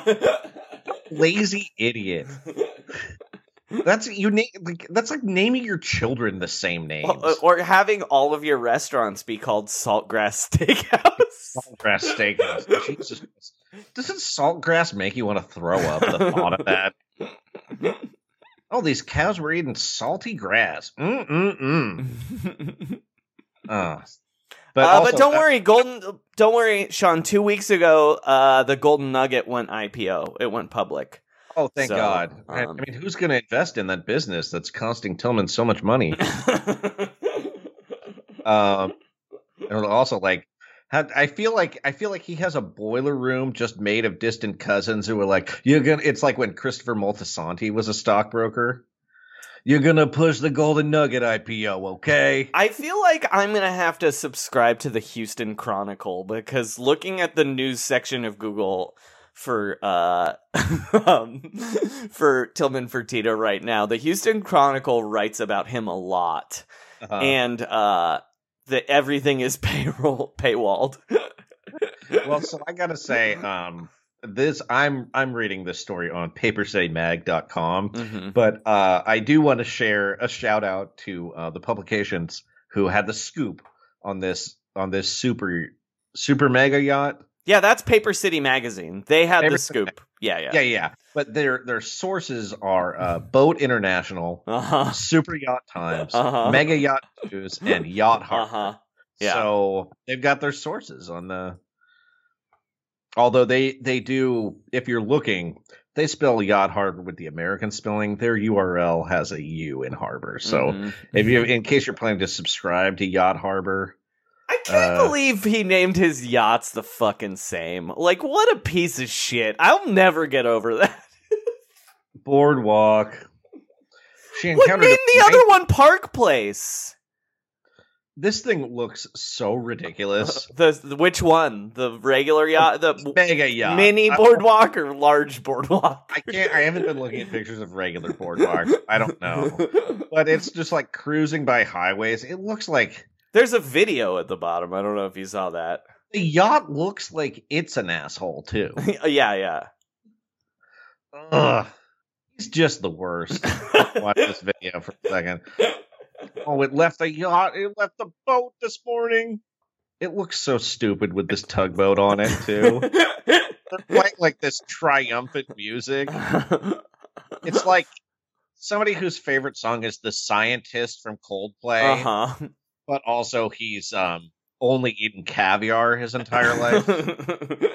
Lazy idiot. That's you name like that's like naming your children the same names. Or, or having all of your restaurants be called Saltgrass Steakhouse. Saltgrass Steakhouse. Jesus Christ. Doesn't Saltgrass make you want to throw up the thought of that? Oh, these cows were eating salty grass. Mm mm mm. Oh. But, uh, also, but don't uh, worry, Golden. Don't worry, Sean. Two weeks ago, uh, the Golden Nugget went I P O. It went public. Oh, thank So, God. I, I um, mean, who's going to invest in that business that's costing Tillman so much money? um, and also, like, how- I feel like I feel like he has a boiler room just made of distant cousins who are like, you're gonna. It's like when Christopher Moltisanti was a stockbroker. You're gonna push the Golden Nugget I P O, okay? I feel like I'm gonna have to subscribe to the Houston Chronicle because looking at the news section of Google for uh um, for Tillman Fertitta right now, the Houston Chronicle writes about him a lot, Uh-huh. and uh, that everything is payroll paywalled. Well, so I gotta say, um, this I'm I'm reading this story on paper city mag dot com, Mhm. but uh, I do want to share a shout out to uh, the publications who had the scoop on this on this super super mega yacht. Yeah, that's Paper City Magazine. They had Paper the City scoop. Yeah, yeah, Yeah, yeah. But their their sources are uh, Boat International, Uh-huh. Super Yacht Times, Uh-huh. Mega Yacht News, and Yacht Harbor. Uh-huh. Yeah. So they've got their sources on the. Although they they do, if you're looking, they spell Yacht Harbor with the American spelling. Their U R L has a U in Harbor. So Mhm. if you, in case you're planning to subscribe to Yacht Harbor, I can't uh, believe he named his yachts the fucking same. Like, what a piece of shit. I'll never get over that. Boardwalk. She What encountered name a the other one Park Place? This thing looks so ridiculous. The, the which one? The regular yacht, the Mega yacht, mini I- boardwalk, or large boardwalk? I can't. I haven't been looking at pictures of regular boardwalk. I don't know, but it's just like cruising by highways. It looks like There's a video at the bottom. I don't know if you saw that. the yacht looks like it's an asshole too. yeah, yeah. Ugh, he's just the worst. Watch this video for a second. Oh, it left the yacht. It left the boat this morning. It looks so stupid with this tugboat on it too. They're playing like this triumphant music. It's like somebody whose favorite song is "The Scientist" from Coldplay. Uh huh. but also he's um, only eaten caviar his entire life.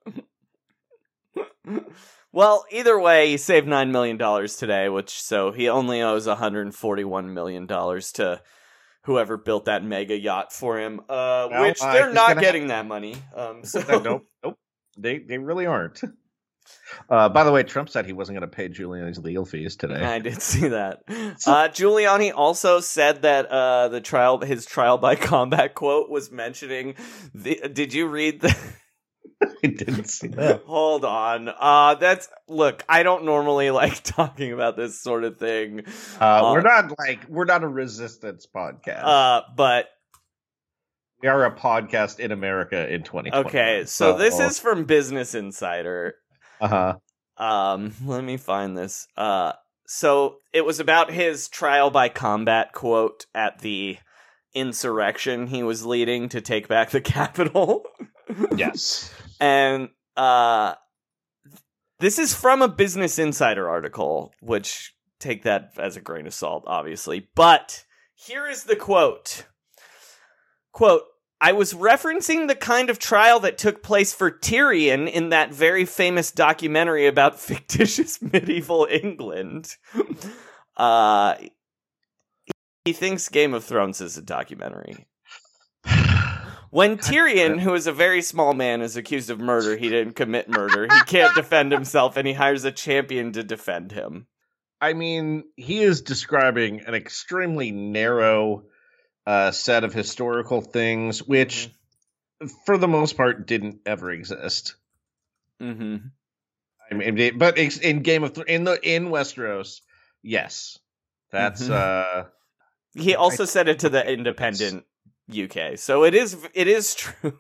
Well, either way, he saved nine million dollars today, which so he only owes one hundred forty-one million dollars to whoever built that mega yacht for him, uh, Well, which uh, they're he's not gonna getting have- that money. Um, so nope, nope. They they really aren't. Uh, by the way, Trump said he wasn't going to pay Giuliani's legal fees today. I did see that. Uh, Giuliani also said that uh, the trial, his trial by combat quote was mentioning. The, did you read the? I didn't see that. Hold on. Uh, that's look. I don't normally like talking about this sort of thing. Uh, Uh, we're not like we're not a resistance podcast. Uh, but we are a podcast in America in twenty twenty. okay. So this is from Business Insider. Uh huh. Um, let me find this. Uh, so it was about his trial by combat quote at the insurrection he was leading to take back the Capitol. Yes. And uh, this is from a Business Insider article, which take that as a grain of salt, obviously. But here is the quote. Quote, I was referencing the kind of trial that took place for Tyrion in that very famous documentary about fictitious medieval England. Uh, he thinks Game of Thrones is a documentary. When Tyrion, who is a very small man, is accused of murder, he didn't commit murder. He can't defend himself, and he hires a champion to defend him. I mean, he is describing an extremely narrow uh, set of historical things, which, mm-hmm. for the most part, didn't ever exist. Mm-hmm. I mean, but in Game of Th- in the in Westeros, yes, that's. Mm-hmm. uh He also I, said it to the Independent U K, so it is it is true.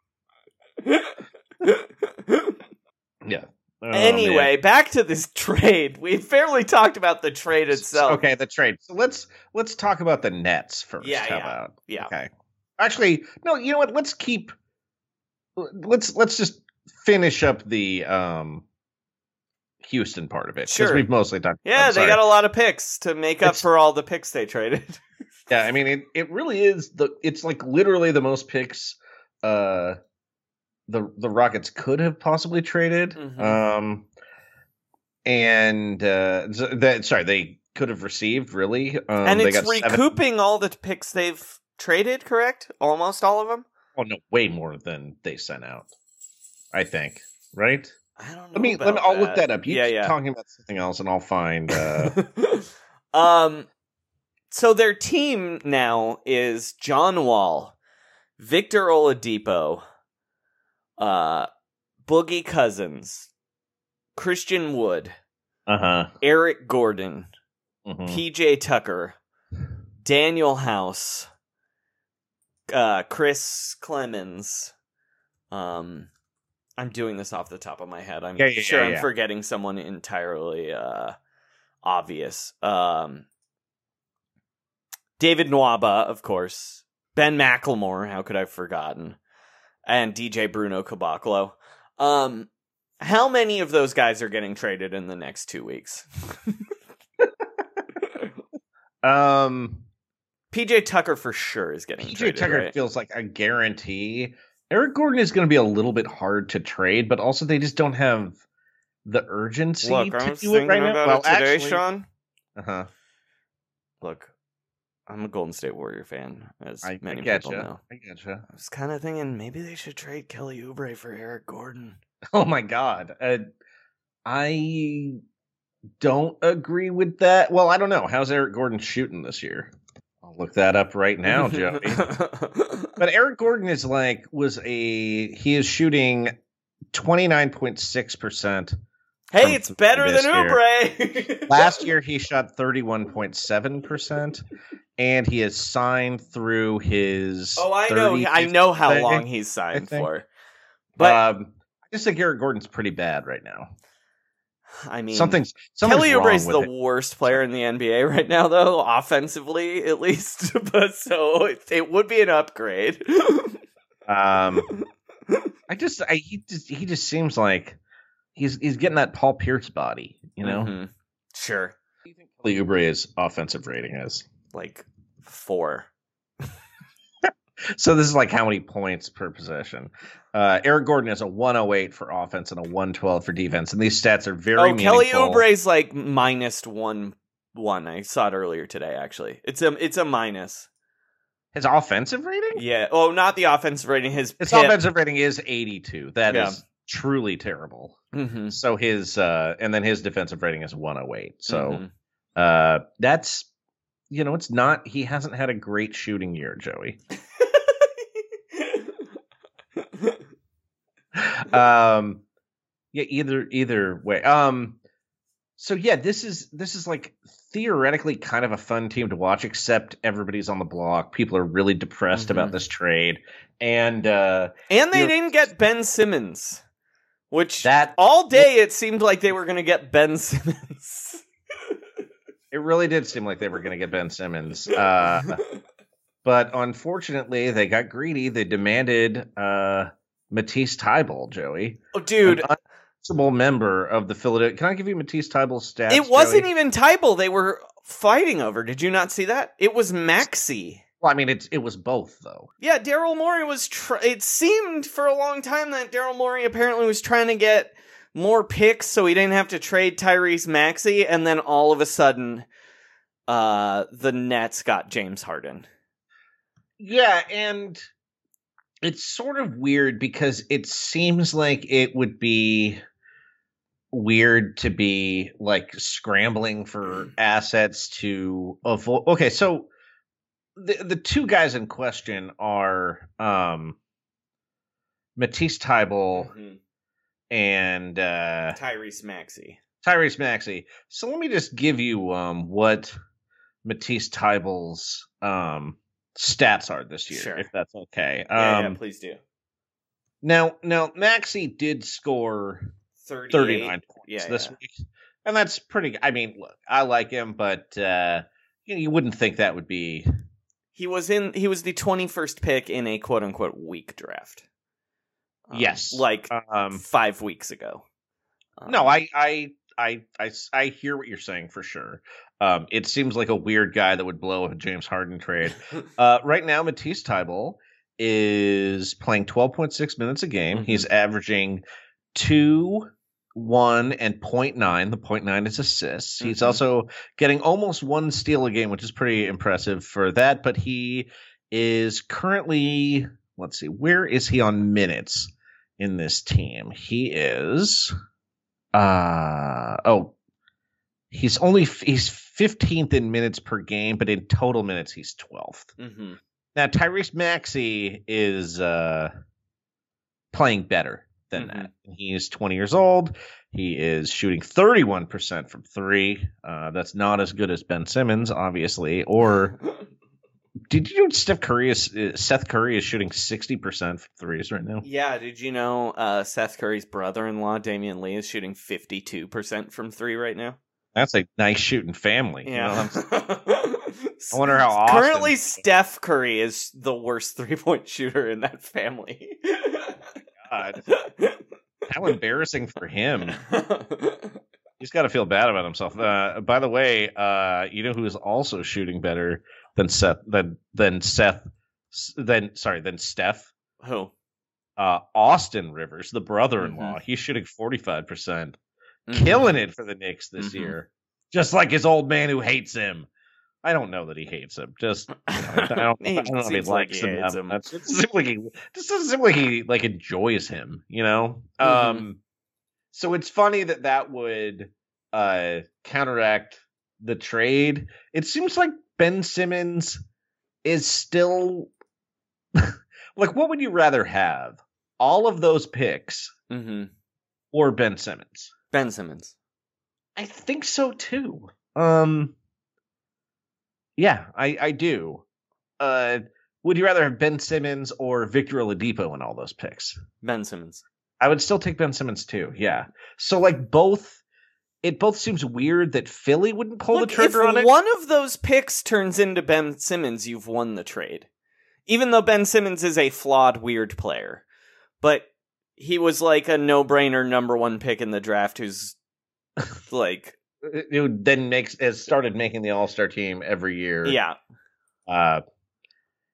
Yeah. Oh, anyway, man. back to this trade. We fairly talked about the trade itself. Okay, the trade. So let's let's talk about the Nets first. Yeah, How yeah, about? yeah. Okay. Actually, no. You know what? Let's keep. Let's let's just finish up the um, Houston part of it because sure. we've mostly done. Yeah, they got a lot of picks to make up it's, for all the picks they traded. Yeah, I mean, it, it really is the. It's like literally the most picks. Uh, the the Rockets could have possibly traded. Mm-hmm. Um, and uh, that sorry, they could have received really. Um, and they it's got recouping seven... all the picks they've traded. Correct, almost all of them. Oh no, way more than they sent out. I think, right? I don't know. Let me about let me. I'll that. look that up. You yeah, keep yeah. talking about something else, and I'll find. Uh... um, so their team now is John Wall, Victor Oladipo, uh, Boogie Cousins, Christian Wood, uh huh, Eric Gordon, mm-hmm. P J Tucker, Daniel House, uh, Chris Clemens. Um, I'm doing this off the top of my head. I'm yeah, yeah, sure yeah, I'm yeah. forgetting someone entirely uh, obvious. Um, David Nwaba, of course. Ben McLemore, how could I have forgotten? And D J Bruno Caboclo. Um, how many of those guys are getting traded in the next two weeks? um, P J Tucker for sure is getting P J traded. Tucker right? feels like a guarantee. Eric Gordon is going to be a little bit hard to trade, but also they just don't have the urgency Look, to I was do it right thinking now. about Well, it today, actually, Sean. uh huh. Look, I'm a Golden State Warrior fan, as I, many I getcha. people know. I getcha. I was kind of thinking maybe they should trade Kelly Oubre for Eric Gordon. Oh my god, uh, I don't agree with that. Well, I don't know. How's Eric Gordon shooting this year? I'll look that up right now, Joey. But Eric Gordon is like was a he is shooting twenty-nine point six percent. Hey, it's better than Oubre. Last year he shot thirty-one point seven percent, and he is signed through his. Oh, I know. I know how thing, long he's signed for. But um, I just think Eric Gordon's pretty bad right now. I mean, something's, something's Kelly Oubre's the it. worst player in the N B A right now, though, offensively at least. But so it, it would be an upgrade. um, I just, I he just, he just seems like he's he's getting that Paul Pierce body, you know. Mm-hmm. Sure. What do you think Kelly Oubre's offensive rating is? Like four. So this is like how many points per possession. Uh, Eric Gordon has a one oh eight for offense and a one twelve for defense, and these stats are very oh, meaningful. Kelly Oubre's like minus one one. I saw it earlier today. Actually, it's a it's a minus. His offensive rating? Yeah. Oh, not the offensive rating. His his pip. offensive rating is eighty-two. That Yeah. is truly terrible. Mm-hmm. So his uh, and then his defensive rating is one oh eight. So Mhm. uh, that's you know it's not. He hasn't had a great shooting year, Joey. um, yeah. Either either way. Um. So yeah, this is this is like theoretically kind of a fun team to watch, except everybody's on the block. People are really depressed Mhm. about this trade, and uh, And they you're- didn't get Ben Simmons, which That- all day it seemed like they were going to get Ben Simmons. It really did seem like they were going to get Ben Simmons. Uh, but unfortunately, they got greedy. They demanded uh, Matisse Thybulle, Joey. Oh, dude. An unanswerable member of the Philadelphia. Can I give you Matisse Thybulle's stats? It wasn't Joey? even Tybal they were fighting over. Did you not see that? It was Maxey. Well, I mean, it's, it was both, though. Yeah, Daryl Morey was... Tr- it seemed for a long time that Daryl Morey apparently was trying to get more picks so he didn't have to trade Tyrese Maxey, and then all of a sudden, uh, the Nets got James Harden. Yeah, and it's sort of weird because it seems like it would be weird to be like scrambling for assets to avoid. Okay, so the the two guys in question are um, Matisse Thybulle Mm-hmm. and uh, Tyrese Maxey. Tyrese Maxey. So let me just give you um, what Matisse Thybulle's um, stats are this year, Sure. if that's okay. Yeah, Um, yeah, please do. Now, now Maxey did score thirty-eight. thirty-nine points Yeah, this yeah. week, and that's pretty. I mean, look, I like him, but uh, you know, you wouldn't think that would be. He was in. He was the twenty-first pick in a quote unquote weak draft. Um, Yes, like um, five weeks ago. Um, No, I, I, I, I, I hear what you're saying for sure. Um, it seems like a weird guy that would blow a James Harden trade. uh, right now, Matisse Thybulle is playing twelve point six minutes a game. Mhm. He's averaging two, one, and point nine. The point nine is assists. He's Mhm. also getting almost one steal a game, which is pretty impressive for that. But he is currently, let's see, where is he on minutes in this team? He is, uh, oh, he's only, he's fifteenth in minutes per game, but in total minutes, he's twelfth. Mhm. Now, Tyrese Maxey is uh, playing better than Mhm. that. He's twenty years old. He is shooting thirty-one percent from three. Uh, that's not as good as Ben Simmons, obviously. Or did you know Steph Curry is uh, Seth Curry is shooting sixty percent from threes right now? Yeah, did you know uh, Seth Curry's brother-in-law, Damian Lee, is shooting fifty-two percent from three right now? That's a nice shooting family. you know Yeah. what I'm- I wonder how Austin. Currently, Steph Curry is the worst three-point shooter in that family. God, how embarrassing for him. He's got to feel bad about himself. Uh, by the way, uh, you know who is also shooting better than Seth than than Seth than sorry than Steph? Who? Uh, Austin Rivers, the brother-in-law. Mhm. He's shooting forty-five percent, Mhm. killing it for the Knicks this Mhm. year. Just like his old man who hates him. I don't know that he hates him. Just you know, I don't, I don't He know if he seems like likes he him. hates that him. much. It seems like he just doesn't seem like he like enjoys him. You know. Mhm. Um. So it's funny that that would uh counteract the trade. It seems like Ben Simmons is still like, what would you rather have? All of those picks Mm-hmm. or Ben Simmons? Ben Simmons. I think so too. Um, yeah, I, I do. Uh, would you rather have Ben Simmons or Victor Oladipo in all those picks? Ben Simmons. I would still take Ben Simmons too. Yeah. So like both, it both seems weird that Philly wouldn't pull Look, the trigger if on it. one of those picks turns into Ben Simmons, you've won the trade. Even though Ben Simmons is a flawed, weird player. But he was like a no-brainer number one pick in the draft who's like... It would then makes has started making the All Star team every year. Yeah. Uh,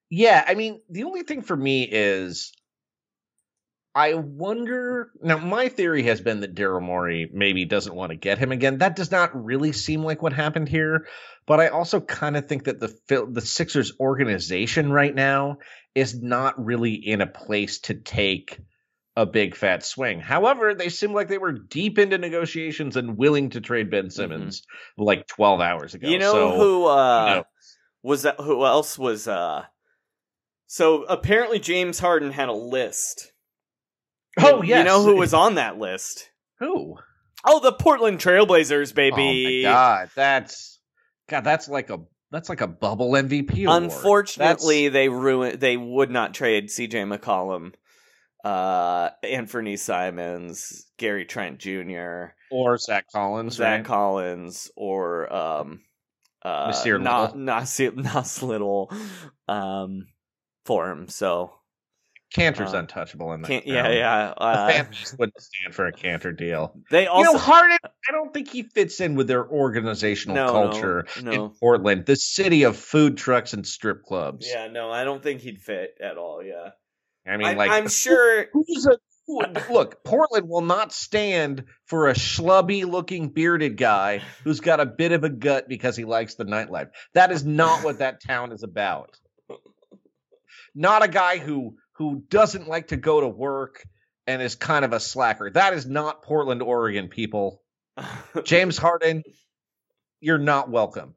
Yeah, I mean, the only thing for me is I wonder. Now, my theory has been that Daryl Morey maybe doesn't want to get him again. That does not really seem like what happened here. But I also kind of think that the the Sixers organization right now is not really in a place to take a big fat swing. However, they seem like they were deep into negotiations and willing to trade Ben Simmons mm-hmm. like twelve hours ago. You know so, who uh, you know. was that? Who else was? Uh... So apparently, James Harden had a list. Oh, yes. You know who was on that list? Who? Oh, the Portland Trailblazers, baby. Oh my god, that's God, that's like a that's like a bubble M V P award. Unfortunately, that's... they ruined they would not trade C J McCollum, uh, Anthony Simons, Gary Trent Junior or Zach Collins, Zach right? Collins or um uh Nasir Na- Little. Nasir Nas Little um for him, so Cantor's uh, untouchable in that. Can- yeah, yeah. Uh, the fan base wouldn't stand for a Cantor deal. They also, you know, Harden. I don't think he fits in with their organizational no, culture no, no. in Portland, the city of food trucks and strip clubs. Yeah, no, I don't think he'd fit at all. Yeah, I mean, I, like, I'm sure. Who's a look? Portland will not stand for a schlubby-looking bearded guy who's got a bit of a gut because he likes the nightlife. That is not what that town is about. Not a guy who. who doesn't like to go to work and is kind of a slacker. That is not Portland, Oregon, people. James Harden, you're not welcome.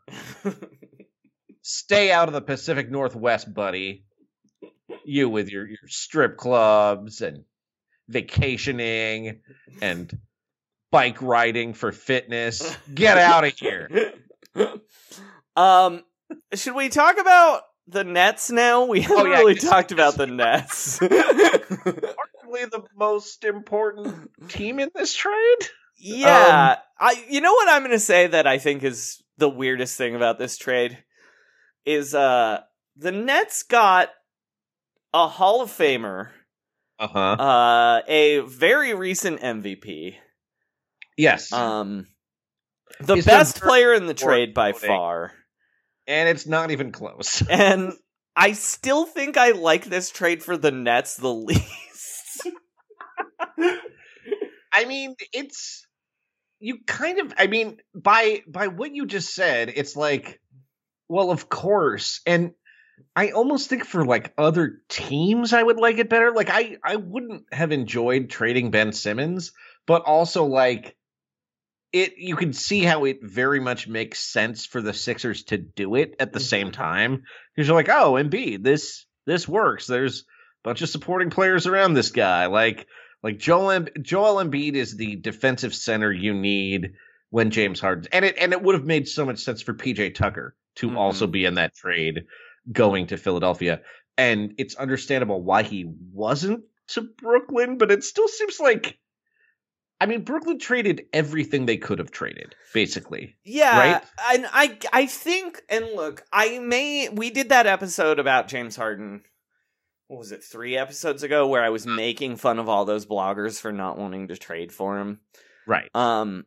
Stay out of the Pacific Northwest, buddy. You with your, your strip clubs and vacationing and bike riding for fitness. Get out of here. Um, should we talk about the Nets now? We haven't oh, yeah, really talked about the Nets. Arguably the most important team in this trade. Yeah. Um, I. You know what I'm going to say that I think is the weirdest thing about this trade? Is uh the Nets got a Hall of Famer. Uh-huh. Uh, a very recent M V P. Yes. Um, the He's best been player in the trade by voting. far. And it's not even close. And I still think I like this trade for the Nets the least. I mean, it's you kind of I mean, by by what you just said, it's like, well, of course. And I almost think for like other teams I would like it better. Like I, I wouldn't have enjoyed trading Ben Simmons, but also like It you can see how it very much makes sense for the Sixers to do it at the mm-hmm. same time. Because you're like, oh, Embiid, this this works. There's a bunch of supporting players around this guy. Like like Joel Em- Joel Embiid is the defensive center you need when James Harden, and it and it would have made so much sense for P J Tucker to mm-hmm. also be in that trade going to Philadelphia. And it's understandable why he wasn't to Brooklyn, but it still seems like. I mean, Brooklyn traded everything they could have traded, basically. Yeah, right? and I, I think, and look, I may, we did that episode about James Harden, what was it, three episodes ago, where I was making fun of all those bloggers for not wanting to trade for him. Right. Um,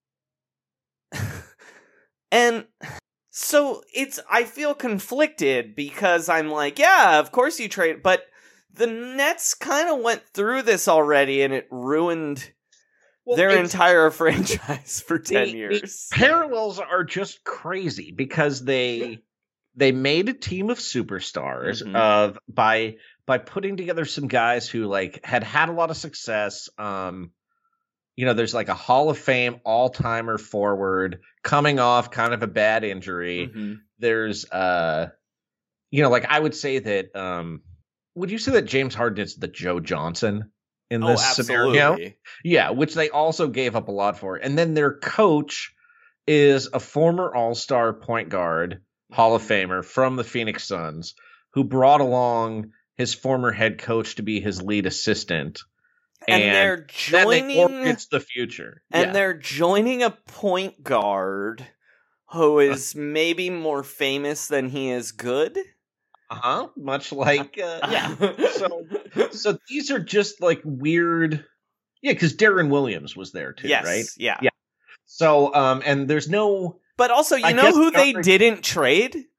and so it's, I feel conflicted because I'm like, yeah, of course you trade, but the Nets kind of went through this already and it ruined... Well, their entire franchise for ten the, years. The parallels are just crazy because they they made a team of superstars mm-hmm. of by by putting together some guys who like had had a lot of success. Um, you know, there's like a Hall of Fame all-timer forward coming off kind of a bad injury. Mm-hmm. There's uh, you know, like I would say that. Um, would you say that James Harden is the Joe Johnson? In this oh, scenario, yeah, which they also gave up a lot for. And then their coach is a former All-Star point guard, Hall of Famer from the Phoenix Suns, who brought along his former head coach to be his lead assistant. And, and they're joining it's the future. And yeah. they're joining a point guard who is maybe more famous than he is good. Uh-huh. Much like, uh, yeah. So, so these are just like weird. Yeah, because Darren Williams was there too, yes, right? Yeah. Yeah. So, um, and there's no. But also, you I know who they Darren... didn't trade?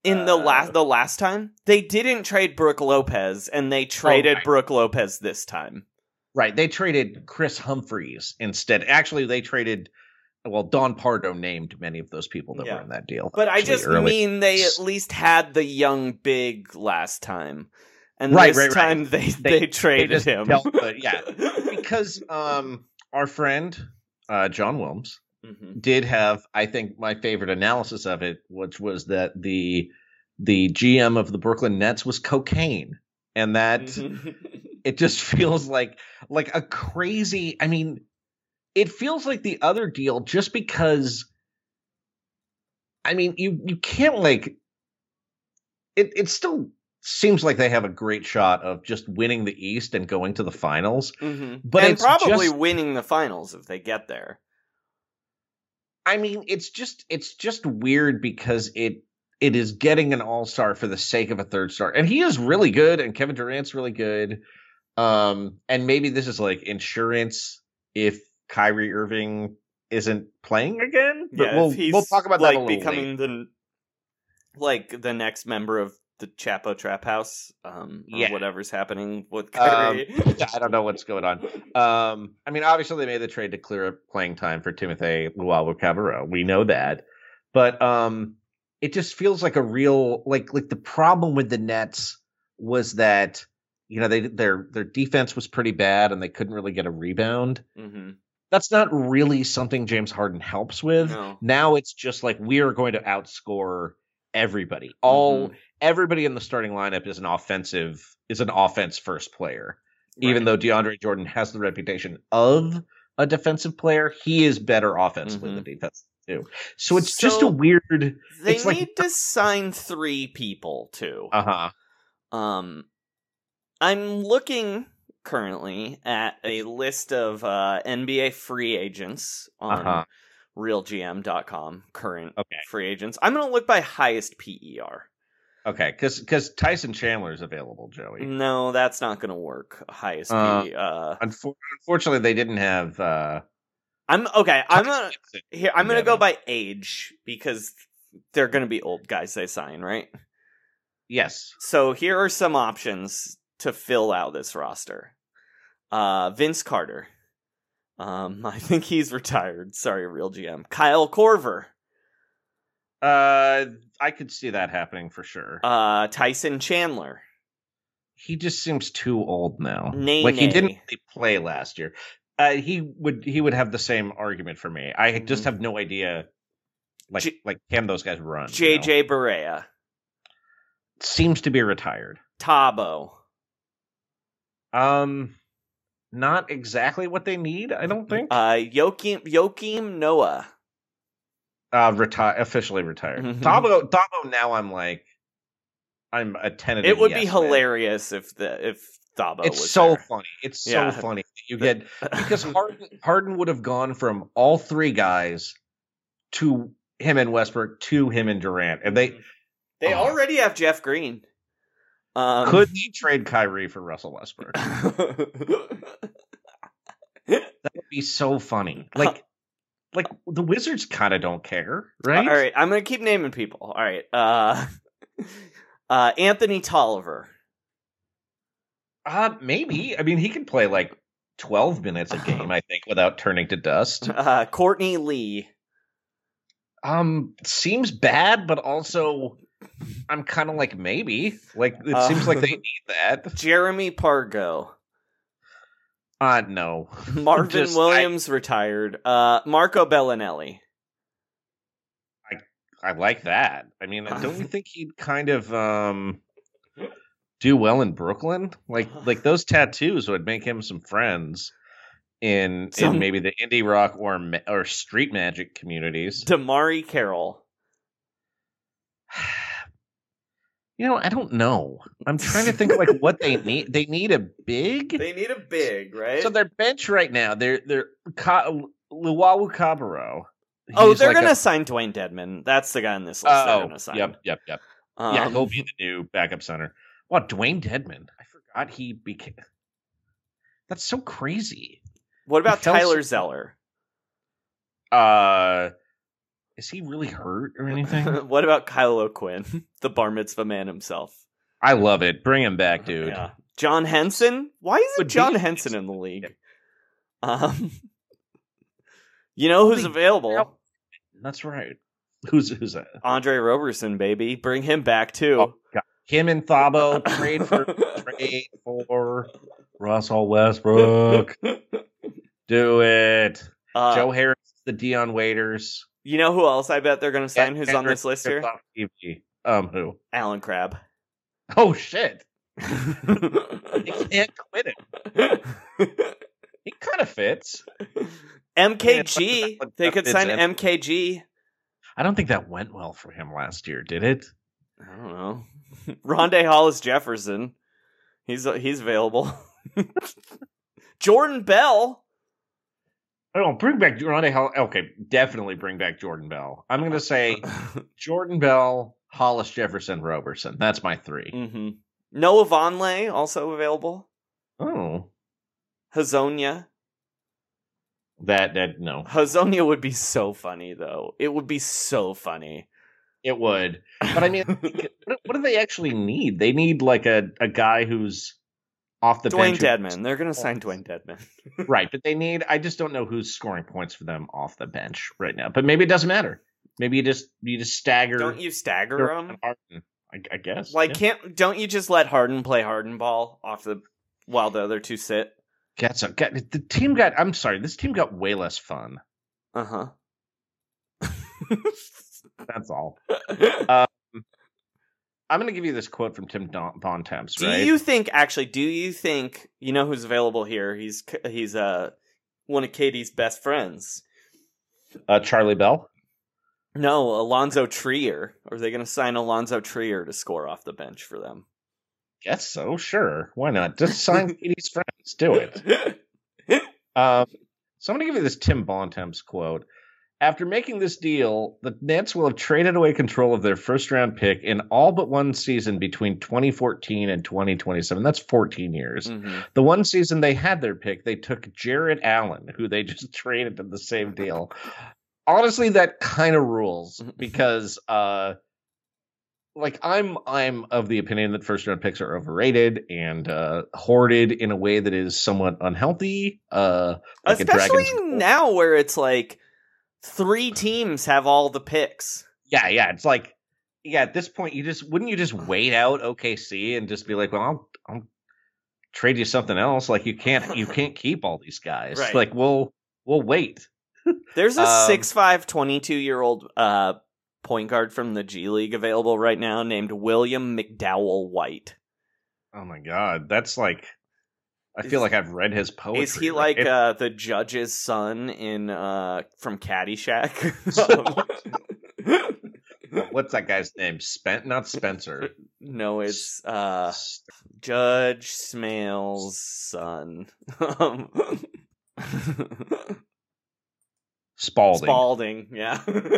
In the last the last time, they didn't trade Brooke Lopez, and they traded Oh, right. Brooke Lopez this time. Right. They traded Chris Humphreys instead. Actually, they traded. Well, Don Pardo named many of those people that Yeah. were in that deal. But I actually, just early. mean they at least had the young big last time, and Right, this right, right. time they they, They traded just him. dealt the- yeah, because um, our friend uh, John Wilms Mhm. did have, I think, my favorite analysis of it, which was that the the G M of the Brooklyn Nets was cocaine, and that it just feels like like a crazy. I mean, it feels like the other deal just because. I mean, you you can't like. It it still seems like they have a great shot of just winning the East and going to the finals, Mhm. but and it's probably just, winning the finals if they get there. I mean, it's just it's just weird because it it is getting an all-star for the sake of a third star. And he is really good, and Kevin Durant's really good. Um, and maybe this is like insurance if Kyrie Irving isn't playing again. But Yeah, we'll if he's we'll talk about like that a little becoming later. the like the next member of the Chapo Trap House, um, or Yeah. whatever's happening with Um, Kyrie. I don't know what's going on. Um, I mean, obviously they made the trade to clear up playing time for Timothy Luwawu-Cabarrot. We know that, but um, it just feels like a real like like the problem with the Nets was that you know they their their defense was pretty bad and they couldn't really get a rebound. hmm That's not really something James Harden helps with. No. Now it's just like we are going to outscore everybody. All Mhm. everybody in the starting lineup is an offensive is an offense first player. Even Right. though DeAndre Jordan has the reputation of a defensive player, he is better offensively Mhm. than defense too. So it's just So, a weird. They It's need like to sign three people too. uh huh. Um, I'm looking currently at a list of uh, N B A free agents on Uh-huh. real G M dot com. Current Okay. free agents. I'm going to look by highest P E R. Okay, because because Tyson Chandler is available, Joey. No, that's not going to work. Highest Uh, P E R. Uh, Unfor- unfortunately, they didn't have. uh I'm okay. I'm gonna here. I'm gonna Yeah, go no. by age because they're going to be old guys they sign, right? Yes. So here are some options to fill out this roster. Uh, Vince Carter. Um, I think he's retired. Sorry, real G M. Kyle Korver. Uh, I could see that happening for sure. Uh, Tyson Chandler. He just seems too old now. Nay, like he nay. didn't really play last year. Uh, he would he would have the same argument for me. I just Mhm. have no idea. Like J- like can those guys run? you J know? J Barea. Seems to be retired. Tabo. Um, not exactly what they need. I don't think. Uh, Joakim Joakim Noah. Uh, retire officially retired. Mhm. Thabo Thabo. Now I'm like, I'm a tentative. It would yes be man. hilarious if the if Thabo It's was so there. funny. It's so Yeah. funny. that You get because Harden Harden would have gone from all three guys to him and Westbrook to him and Durant, and they They Oh. already have Jeff Green. Um, could they trade Kyrie for Russell Westbrook. That would be so funny. Like, like the Wizards kind of don't care, right? All right, I'm gonna keep naming people. All right, uh, uh, Anthony Tolliver. Uh, maybe. I mean, he can play like twelve minutes a game, I think, without turning to dust. Uh, Courtney Lee. Um, seems bad, but also I'm kind of like maybe. Like it Uh, seems like they need that. Jeremy Pargo. Uh no. Marvin Just- Williams retired. Uh, Marco Bellinelli. I, I like that. I mean, don't you think he'd kind of um do well in Brooklyn? Like like those tattoos would make him some friends in Some- in maybe the indie rock or ma- or street magic communities. Damari Carroll. You know, I don't know. I'm trying to think like what they need. They need a big. They need a big, right? So their bench right now, they're they're Ka- Luwawu-Cabarrot. oh, He's they're like gonna a- sign Dwayne Dedman. That's the guy in this list. they're Oh, gonna sign. yep, yep, yep. Um, yeah, he'll be the new backup center. Wow, Dwayne Dedman. I forgot he became. That's so crazy. What about He fell Tyler so- Zeller? Uh, is he really hurt or anything? What about Kylo Quinn, the bar mitzvah man himself? I love it. Bring him back, dude. Yeah. John Henson? Why isn't Would John be- Henson in the league? Um, you know who's available? That's right. Who's who's that? Andre Roberson, baby. Bring him back too. Oh, God. Him and Thabo trade for trade for Russell Westbrook. Do it. Uh, Joe Harris, the Dion Waiters. You know who else I bet they're going to sign who's on this list here? T V. Um, who? Alan Crabb. Oh, shit. You can't quit him. He kind of fits. M K G. Yeah, They could it's sign M- M K G. I don't think that went well for him last year, did it? I don't know. Rondé Hollis Jefferson. He's he's available. Jordan Bell. Oh, bring back Rondé Hall. Okay, definitely bring back Jordan Bell. I'm going to say Jordan Bell, Hollis Jefferson, Roberson. That's my three. Mm-hmm. Noah Vonleh also available. Oh. Hazonia. That, that, no. Hazonia would be so funny, though. It would be so funny. It would. But I mean, what, what do they actually need? They need like a, a guy who's off the Dwayne bench. Dedman. They're going to sign Dwayne Dedman. Right, but they need, I just don't know who's scoring points for them off the bench right now. But maybe it doesn't matter. Maybe you just you just stagger. Don't you stagger them? Harden, I, I guess. Like, yeah. can't don't you just let Harden play Harden ball off the while the other two sit? Got some, got, the team got, I'm sorry, this team got way less fun. Uh-huh. That's all. Um, I'm going to give you this quote from Tim Don- Bontemps, Do right? you think, actually, do you think, you know who's available here? He's he's uh one of Katie's best friends. Uh, Charlie Bell? No, Alonzo Trier. Are they going to sign Alonzo Trier to score off the bench for them? Guess so, sure. Why not? Just sign Katie's friends. Do it. Um, so I'm going to give you this Tim Bontemps quote. After making this deal, the Nets will have traded away control of their first-round pick in all but one season between twenty fourteen and twenty twenty-seven. That's fourteen years. Mm-hmm. The one season they had their pick, they took Jarrett Allen, who they just traded in the same deal. Honestly, that kind of rules because, uh, like, I'm I'm of the opinion that first-round picks are overrated and uh, hoarded in a way that is somewhat unhealthy. Uh, like Especially a Dragon's now where it's like three teams have all the picks. Yeah, yeah. It's like, yeah, at this point, you just wouldn't you just wait out O K C and just be like, well, I'll, I'll trade you something else. Like you can't, you can't keep all these guys. Right. Like we'll, we'll wait. There's a Um, six five, twenty-two year old uh, point guard from the G League available right now named William McDowell White. Oh my God, that's like, I feel like I've read his poetry. Is he right? like uh, the judge's son in uh, from Caddyshack? What's that guy's name? Spent, not Spencer. No, it's uh, Judge Smale's son. Um, Spalding. Spalding, yeah.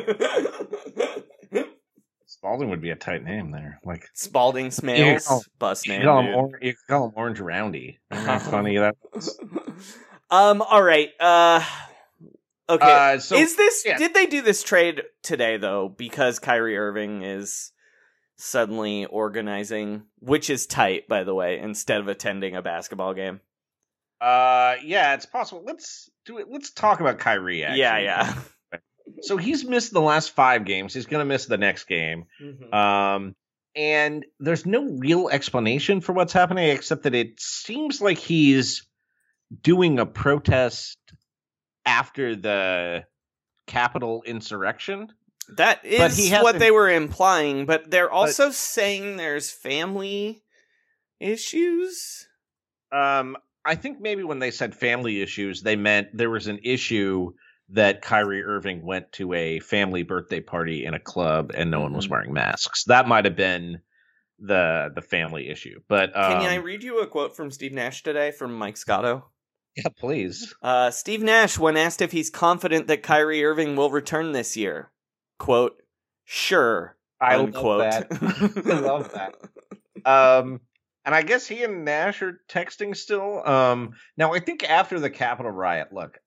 Spalding would be a tight name there. Like Spalding Smales, call, bus you name. Call him dude. or, you could call him Orange Roundy. Isn't that funny? That was? Um. All right. Uh. Okay. Uh, so, is this? yeah. Did they do this trade today though? Because Kyrie Irving is suddenly organizing, which is tight, by the way, instead of attending a basketball game. Uh, yeah, it's possible. Let's do it. Let's talk about Kyrie. Actually. Yeah. Yeah. So he's missed the last five games. He's going to miss the next game. Mm-hmm. Um, and there's no real explanation for what's happening except that it seems like he's doing a protest after the Capitol insurrection. That But is he what hasn't- they were implying, but they're also saying there's family issues. Um, I think maybe when they said family issues, they meant there was an issue that Kyrie Irving went to a family birthday party in a club and no one was wearing masks. That might have been the the family issue. But um, Can I read you a quote from Steve Nash today from Mike Scotto? Yeah, please. Uh, Steve Nash, when asked if he's confident that Kyrie Irving will return this year, quote, "Sure." I unquote. love that. I love that. Um, and I guess he and Nash are texting still. Um, now I think after the Capitol riot, look,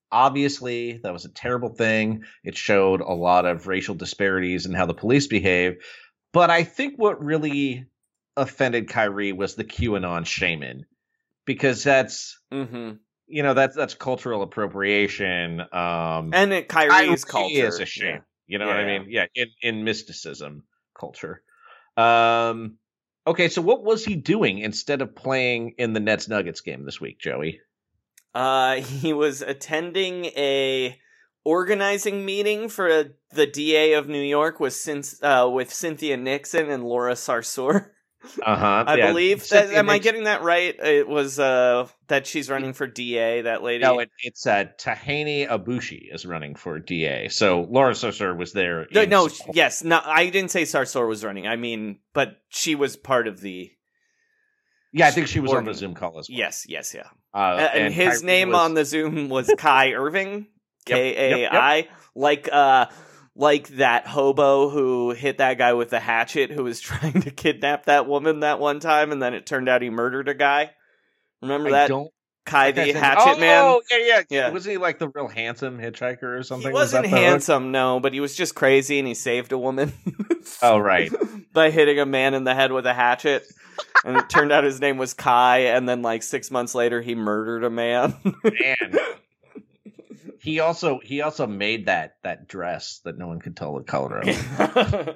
obviously, that was a terrible thing. It showed a lot of racial disparities in how the police behave. But I think what really offended Kyrie was the QAnon shaman, because that's, mm-hmm. you know, that's that's cultural appropriation. Um, and it, Kyrie's Kyrie culture is a shame. Yeah. You know yeah, what I yeah. mean? Yeah, in, in mysticism culture. Um, okay, so what was he doing instead of playing in the Nets Nuggets game this week, Joey? Uh, he was attending a organizing meeting for a, the D A of New York with Cyn- uh, with Cynthia Nixon and Laura Sarsour. Uh-huh. I yeah. believe. That, am I getting that right? It was uh, that she's running for D A, that lady? No, it, it's uh, Tahani Abushi is running for D A. So Laura Sarsour was there. No, in no support. yes. No, I didn't say Sarsour was running. I mean, but she was part of the... Yeah, I think she was organ- on the Zoom call as well. Yes, yes, yeah. Uh, Uh, and, and his Kyrie name was- on the Zoom was Kai Irving, Yep, K A yep, I, yep. like uh, like that hobo who hit that guy with the hatchet who was trying to kidnap that woman that one time, and then it turned out he murdered a guy. Remember I that? don't. Kai that the guy's Hatchet name- Man? Oh, yeah, yeah, Yeah. Wasn't he like the real handsome hitchhiker or something? He Was wasn't that the hook? handsome, no, but he was just crazy, and he saved a woman Oh, right. by hitting a man in the head with a hatchet. And it turned out his name was Kai, and then like six months later, he murdered a man. Man. He also he also made that that dress that no one could tell the color of.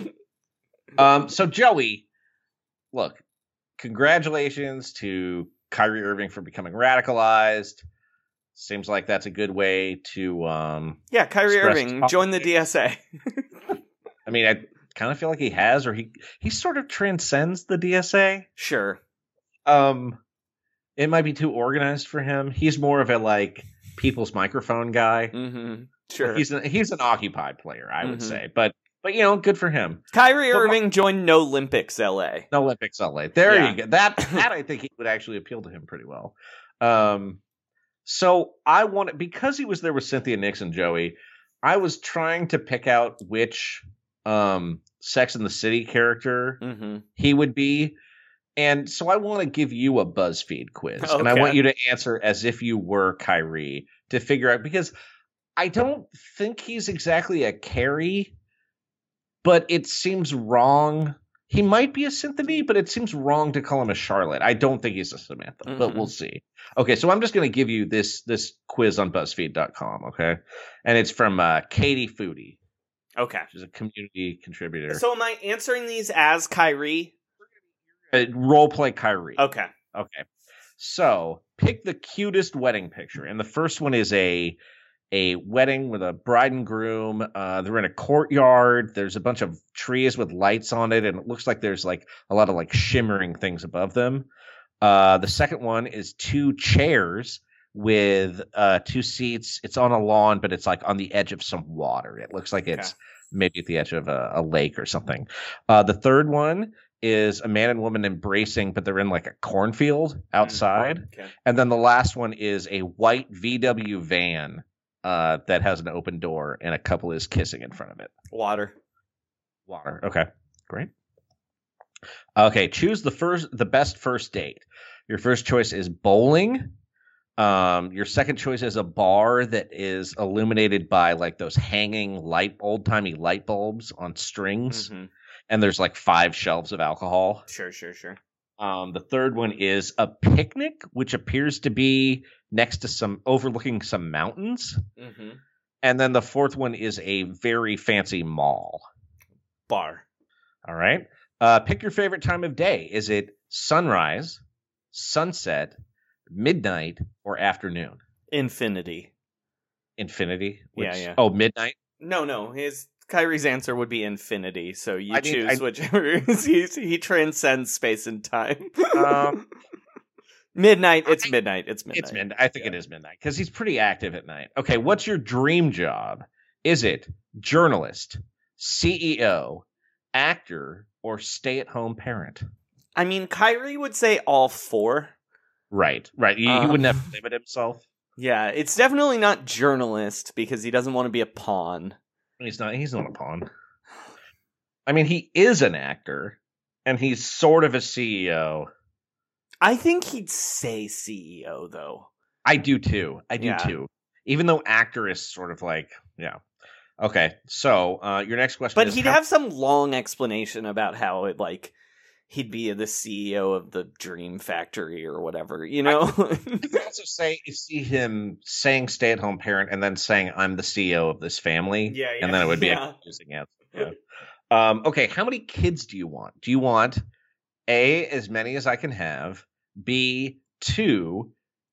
um. So Joey, look, congratulations to Kyrie Irving for becoming radicalized. Seems like that's a good way to um. Yeah, Kyrie express Irving, join the D S A. I mean, I kind of feel like he has, or he he sort of transcends the D S A. Sure. Um, it might be too organized for him. He's more of a like people's microphone guy. Mm-hmm. Sure. He's an, he's an Occupy player, I would Mhm. say, but but you know, good for him. Kyrie But- Irving joined No Olympics L A. No Olympics L A. There Yeah. you go. That that I think he would actually appeal to him pretty well. Um, so I wanted, because he was there with Cynthia Nixon, Joey, I was trying to pick out which um Sex and the City character Mm-hmm. he would be. And so I want to give you a BuzzFeed quiz. And I Okay. want you to answer as if you were Kyrie to figure out, because I don't think he's exactly a Carrie, but it seems wrong. He might be a Cynthia, but it seems wrong to call him a Charlotte. I don't think he's a Samantha, but Mhm. we'll see. Okay, so I'm just going to give you this this quiz on BuzzFeed dot com, okay? And it's from uh, Katie Foodie, Okay. which is a community contributor. So am I answering these as Kyrie? Uh, role play Kyrie. Okay. Okay. So pick the cutest wedding picture. And the first one is a a wedding with a bride and groom. Uh, they're in a courtyard. There's a bunch of trees with lights on it, and it looks like there's like a lot of like shimmering things above them. Uh, the second one is two chairs with uh, two seats. It's on a lawn, but it's like on the edge of some water. It looks like it's Okay. maybe at the edge of a, a lake or something. Uh, the third one is a man and woman embracing, but they're in like a cornfield outside. Okay. And then the last one is a white V W van uh, that has an open door, and a couple is kissing in front of it. Water. Water. Okay, great. Okay, choose the first, the best first date. Your first choice is bowling. Um, your second choice is a bar that is illuminated by like those hanging light, old timey light bulbs on strings, Mhm. and there's like five shelves of alcohol. Sure, sure, sure. Um, the third one is a picnic, which appears to be next to some overlooking some mountains. Mm-hmm. And then the fourth one is a very fancy mall. Bar. All right. Uh, pick your favorite time of day. Is it sunrise, sunset, midnight, or afternoon? Infinity. Infinity? Yeah, Which- yeah. Oh, midnight? No, no. His Kyrie's answer would be infinity. So you I need- choose I- whichever. he, he transcends space and time. Um, midnight. It's midnight. It's midnight. It's midnight. I think it is midnight because he's pretty active at night. Okay, what's your dream job? Is it journalist, C E O, actor, or stay-at-home parent? I mean, Kyrie would say all four. Right, right. He, he Um, wouldn't have to limit himself. Yeah, it's definitely not journalist because he doesn't want to be a pawn. He's not. He's not a pawn. I mean, he is an actor, and he's sort of a C E O. I think he'd say C E O though. I do too. I do Yeah. too. Even though actor is sort of like, yeah. Okay, so uh, your next question But is... he'd how- have some long explanation about how it, like, he'd be the C E O of the Dream Factory or whatever, you know? I could also say, you see him saying stay-at-home parent and then saying, I'm the C E O of this family. Yeah, yeah. And then it would be yeah. a confusing answer. Yeah. Um, okay, how many kids do you want? Do you want A, as many as I can have, B, two,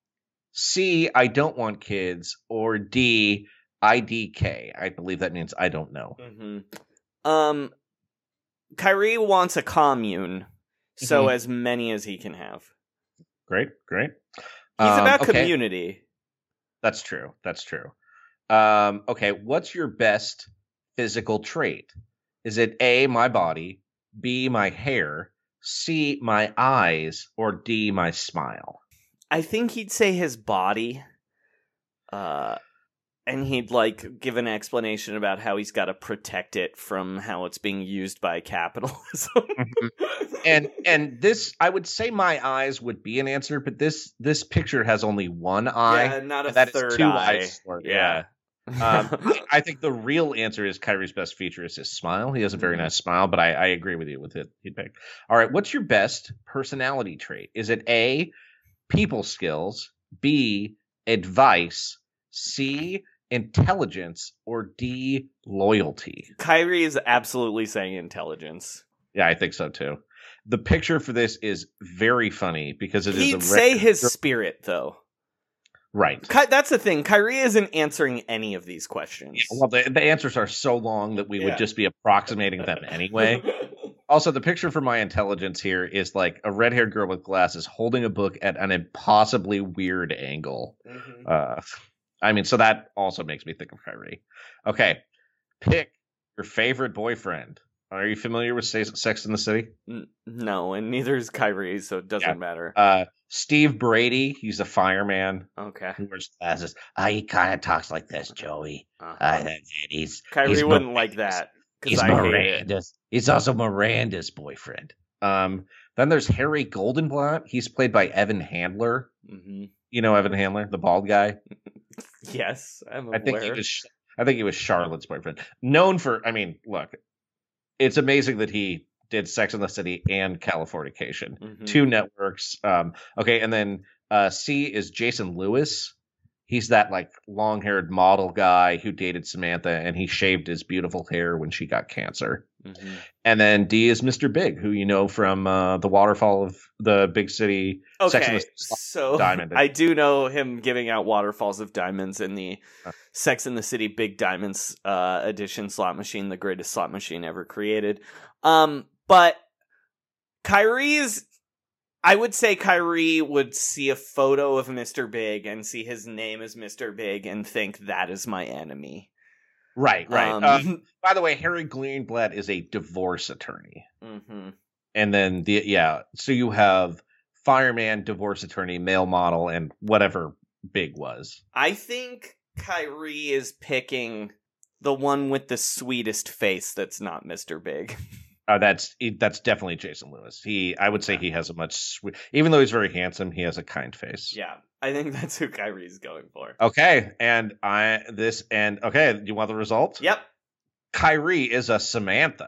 C, I don't want kids, or D, I D K? I believe that means I don't know. Mm-hmm. Um, Kyrie wants a commune, so Mhm. as many as he can have. Great, great. He's Um, about okay. community. That's true. That's true. Um, okay, what's your best physical trait? Is it A, my body, B, my hair, C, my eyes, or D, my smile? I think he'd say his body, uh, and he'd like give an explanation about how he's got to protect it from how it's being used by capitalism. and and this, I would say my eyes would be an answer, but this this picture has only one eye. Yeah, not a and that is third two eye. eyes for it. Yeah. Yeah. um, I, I think the real answer is Kyrie's best feature is his smile. He has a very Mm-hmm. nice smile, but I, I agree with you with it. He'd pick. All right, what's your best personality trait? Is it A, people skills, B, advice, C, intelligence, or D, loyalty? Kyrie is absolutely saying intelligence. Yeah, I think so too. The picture for this is very funny because it is He'd a say rec- his spirit, though. right. Ky- That's the thing. Kyrie isn't answering any of these questions. Well, the, the answers are so long that we Yeah. would just be approximating them anyway. Also, the picture for my intelligence here is like a red-haired girl with glasses holding a book at an impossibly weird angle. Mhm. Uh, I mean, so that also makes me think of Kyrie. Okay, pick your favorite boyfriend. Are you familiar with Se- Sex in the City? N- no, and neither is Kyrie, so it doesn't Yeah. matter. Uh, Steve Brady, he's a fireman. Okay. He wears glasses. Uh, he kind of talks like this, Joey. Uh-huh. Uh, he's Kyrie he's wouldn't Miranda's- like that. 'cause He's I hate it. Miranda's. He's also Miranda's boyfriend. Um, then there's Harry Goldenblatt. He's played by Evan Handler. Mm-hmm. You know Evan Handler, the bald guy. Yes, I'm I aware. think he was. I think he was Charlotte's boyfriend. Known for. I mean, look, it's amazing that he did Sex and the City and Californication, Mhm. two networks. Um, okay, and then uh, C is Jason Lewis. He's that like long-haired model guy who dated Samantha, and he shaved his beautiful hair when she got cancer. Mhm. And then D is Mister Big, who you know from uh, the waterfall of the big city. Sex and Okay, the City so Diamond. I do know him giving out waterfalls of diamonds in the Huh. Sex and the City Big Diamonds uh, edition slot machine, the greatest slot machine ever created. Um, but Kyrie's, I would say Kyrie would see a photo of Mister Big and see his name as Mister Big and think that is my enemy. Right, right. Um, Um, by the way, Harry Greenblatt is a divorce attorney. hmm And then the yeah, so you have fireman, divorce attorney, male model, and whatever Big was. I think Kyrie is picking the one with the sweetest face that's not Mister Big. Uh, that's that's definitely Jason Lewis. He, I would say, he has a much sweet, even though he's very handsome, he has a kind face. Yeah, I think that's who Kyrie's going for. Okay, and I this and okay, do you want the result? Yep, Kyrie is a Samantha.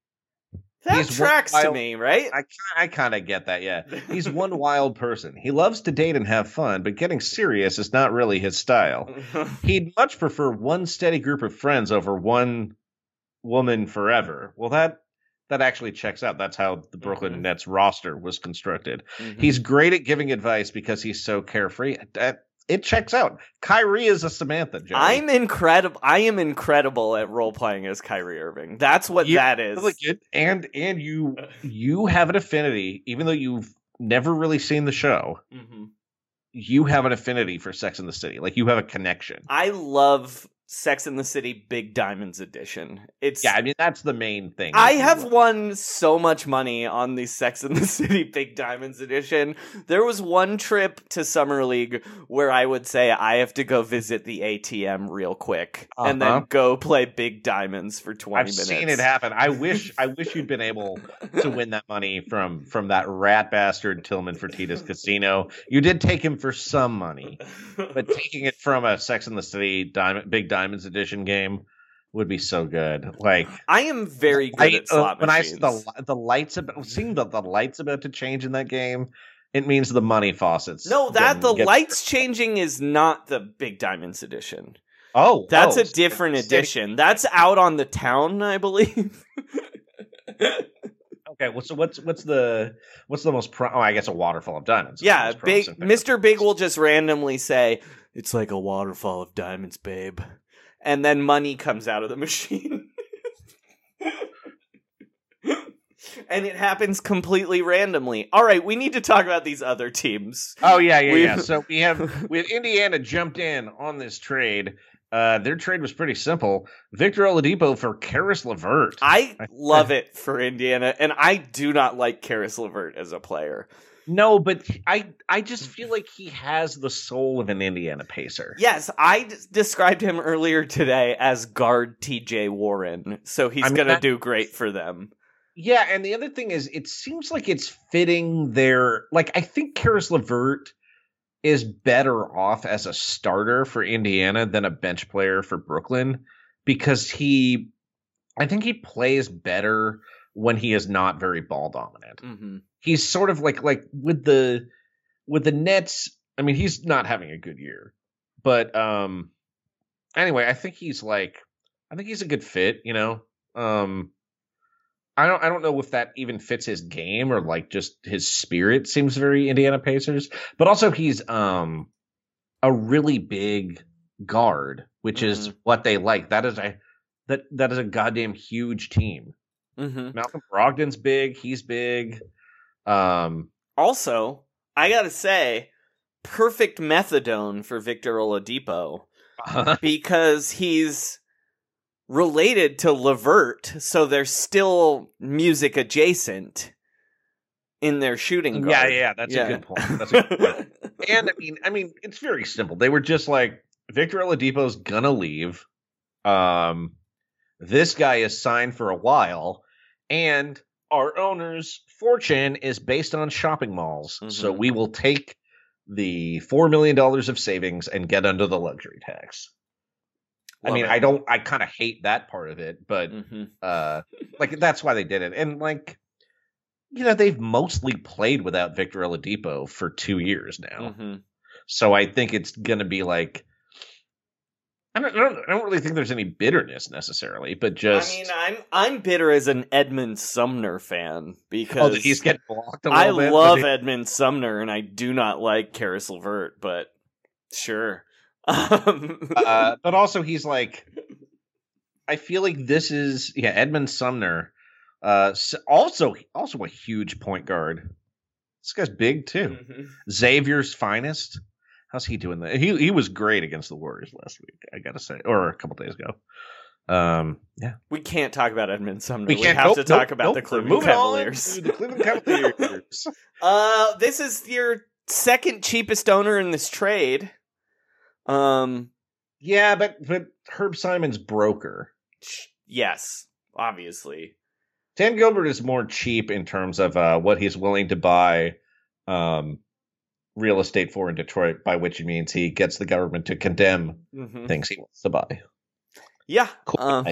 that He's one tracks to wild- me, right? I I kind of get that. Yeah, he's one wild person. He loves to date and have fun, but getting serious is not really his style. He'd much prefer one steady group of friends over one woman forever. Well, that that actually checks out. That's how the Brooklyn Mhm. Nets roster was constructed. Mhm. He's great at giving advice because he's so carefree. That, it checks out. Kyrie is a Samantha, Joey. I'm incredible. I am incredible at role playing as Kyrie Irving. That's what You- that is. really good. And and you you have an affinity, even though you've never really seen the show. Mhm. You have an affinity for Sex in the City. Like you have a connection. I love Sex and the City Big Diamonds edition. It's Yeah, I mean, that's the main thing. I have won so much money on the Sex and the City Big Diamonds edition. There was one trip to Summer League where I would say I have to go visit the A T M real quick uh-huh. and then go play Big Diamonds for twenty I've minutes. I've seen it happen. I wish I wish you'd been able to win that money from from that rat bastard Tillman Fertitta's casino. You did take him for some money, but taking it from a Sex and the City Diamond Big Diamonds edition game would be so good. Like I am very good I, at slot uh, when machines. I the the lights about seeing the, the lights about to change in that game, it means the money faucets. No, that getting, the get, lights changing is not the Big Diamonds edition. Oh, that's oh, a different edition. That's out on the town, I believe. Okay, well, so what's what's the what's the most pro? Oh, I guess a waterfall of diamonds. Yeah, big Mister Big will just randomly say, "It's like a waterfall of diamonds, babe," and then money comes out of the machine, and it happens completely randomly. All right, we need to talk about these other teams. Oh yeah, yeah, We've... yeah. So we have with Indiana jumped in on this trade. Uh, their trade was pretty simple. Victor Oladipo for Karis LeVert. I love it for Indiana, and I do not like Karis LeVert as a player. No, but I I just feel like he has the soul of an Indiana Pacer. Yes, I d- described him earlier today as guard T J Warren, so he's I mean, going to do great for them. Yeah, and the other thing is, it seems like it's fitting their... Like, I think Karis LeVert is better off as a starter for Indiana than a bench player for Brooklyn because he, I think he plays better when he is not very ball dominant. Mm-hmm. He's sort of like, like with the, with the Nets. I mean, he's not having a good year, but, um, anyway, I think he's like, I think he's a good fit, you know? Um, I don't I don't know if that even fits his game or like just his spirit seems very Indiana Pacers, but also he's um a really big guard, which mm-hmm. is what they like. That is a that that is a goddamn huge team. Mm-hmm. Malcolm Brogdon's big, he's big. Um also, I got to say perfect methadone for Victor Oladipo uh-huh. because he's related to LeVert, so they're still music adjacent in their shooting guard. Yeah, yeah, that's yeah. a good point. That's a good point. And I mean, I mean, it's very simple. They were just like, Victor Oladipo's gonna leave. Um, this guy is signed for a while, and our owner's fortune is based on shopping malls. Mm-hmm. So we will take the four million dollars of savings and get under the luxury tax. Love I mean, it. I don't, I kind of hate that part of it, but, mm-hmm. uh, like, that's why they did it. And, like, you know, they've mostly played without Victor Oladipo for two years now. Mm-hmm. So I think it's going to be like, I don't, I don't, I don't really think there's any bitterness necessarily, but just. I mean, I'm, I'm bitter as an Edmund Sumner fan because. Oh, that he's getting blocked a little I bit? love he... Edmund Sumner, and I do not like Karis LeVert, but sure. Um, uh, but also he's like, I feel like this is yeah Edmund Sumner, uh, also also a huge point guard. This guy's big too. Mm-hmm. Xavier's finest. How's he doing? That he he was great against the Warriors last week. I gotta say, or a couple days ago. Um, yeah, we can't talk about Edmund Sumner. We, we can't, have nope, to talk nope, about nope. the Cleveland Moving Cavaliers. On to the Cleveland Cavaliers. uh, this is your second cheapest owner in this trade. Um, yeah, but but Herb Simon's broker. Yes, obviously. Dan Gilbert is more cheap in terms of uh, what he's willing to buy um, real estate for in Detroit, by which he means he gets the government to condemn mm-hmm. things he wants to buy. Yeah. Cool. Um,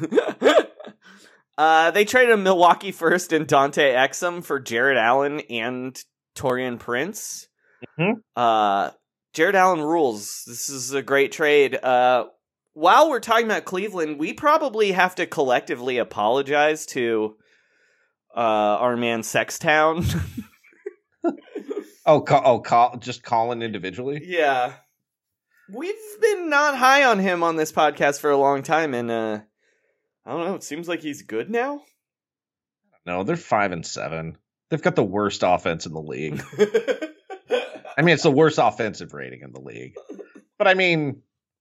uh, they traded a Milwaukee first and Dante Exum for Jared Allen and Taurean Prince. Mm-hmm. Uh. Jared Allen rules. This is a great trade. Uh, while we're talking about Cleveland, we probably have to collectively apologize to uh, our man Sextown. oh, call, oh, call, just Colin individually? Yeah. We've been not high on him on this podcast for a long time, and uh, I don't know, it seems like he's good now? No, they're five and seven. They've got the worst offense in the league. I mean, it's the worst offensive rating in the league. But I mean,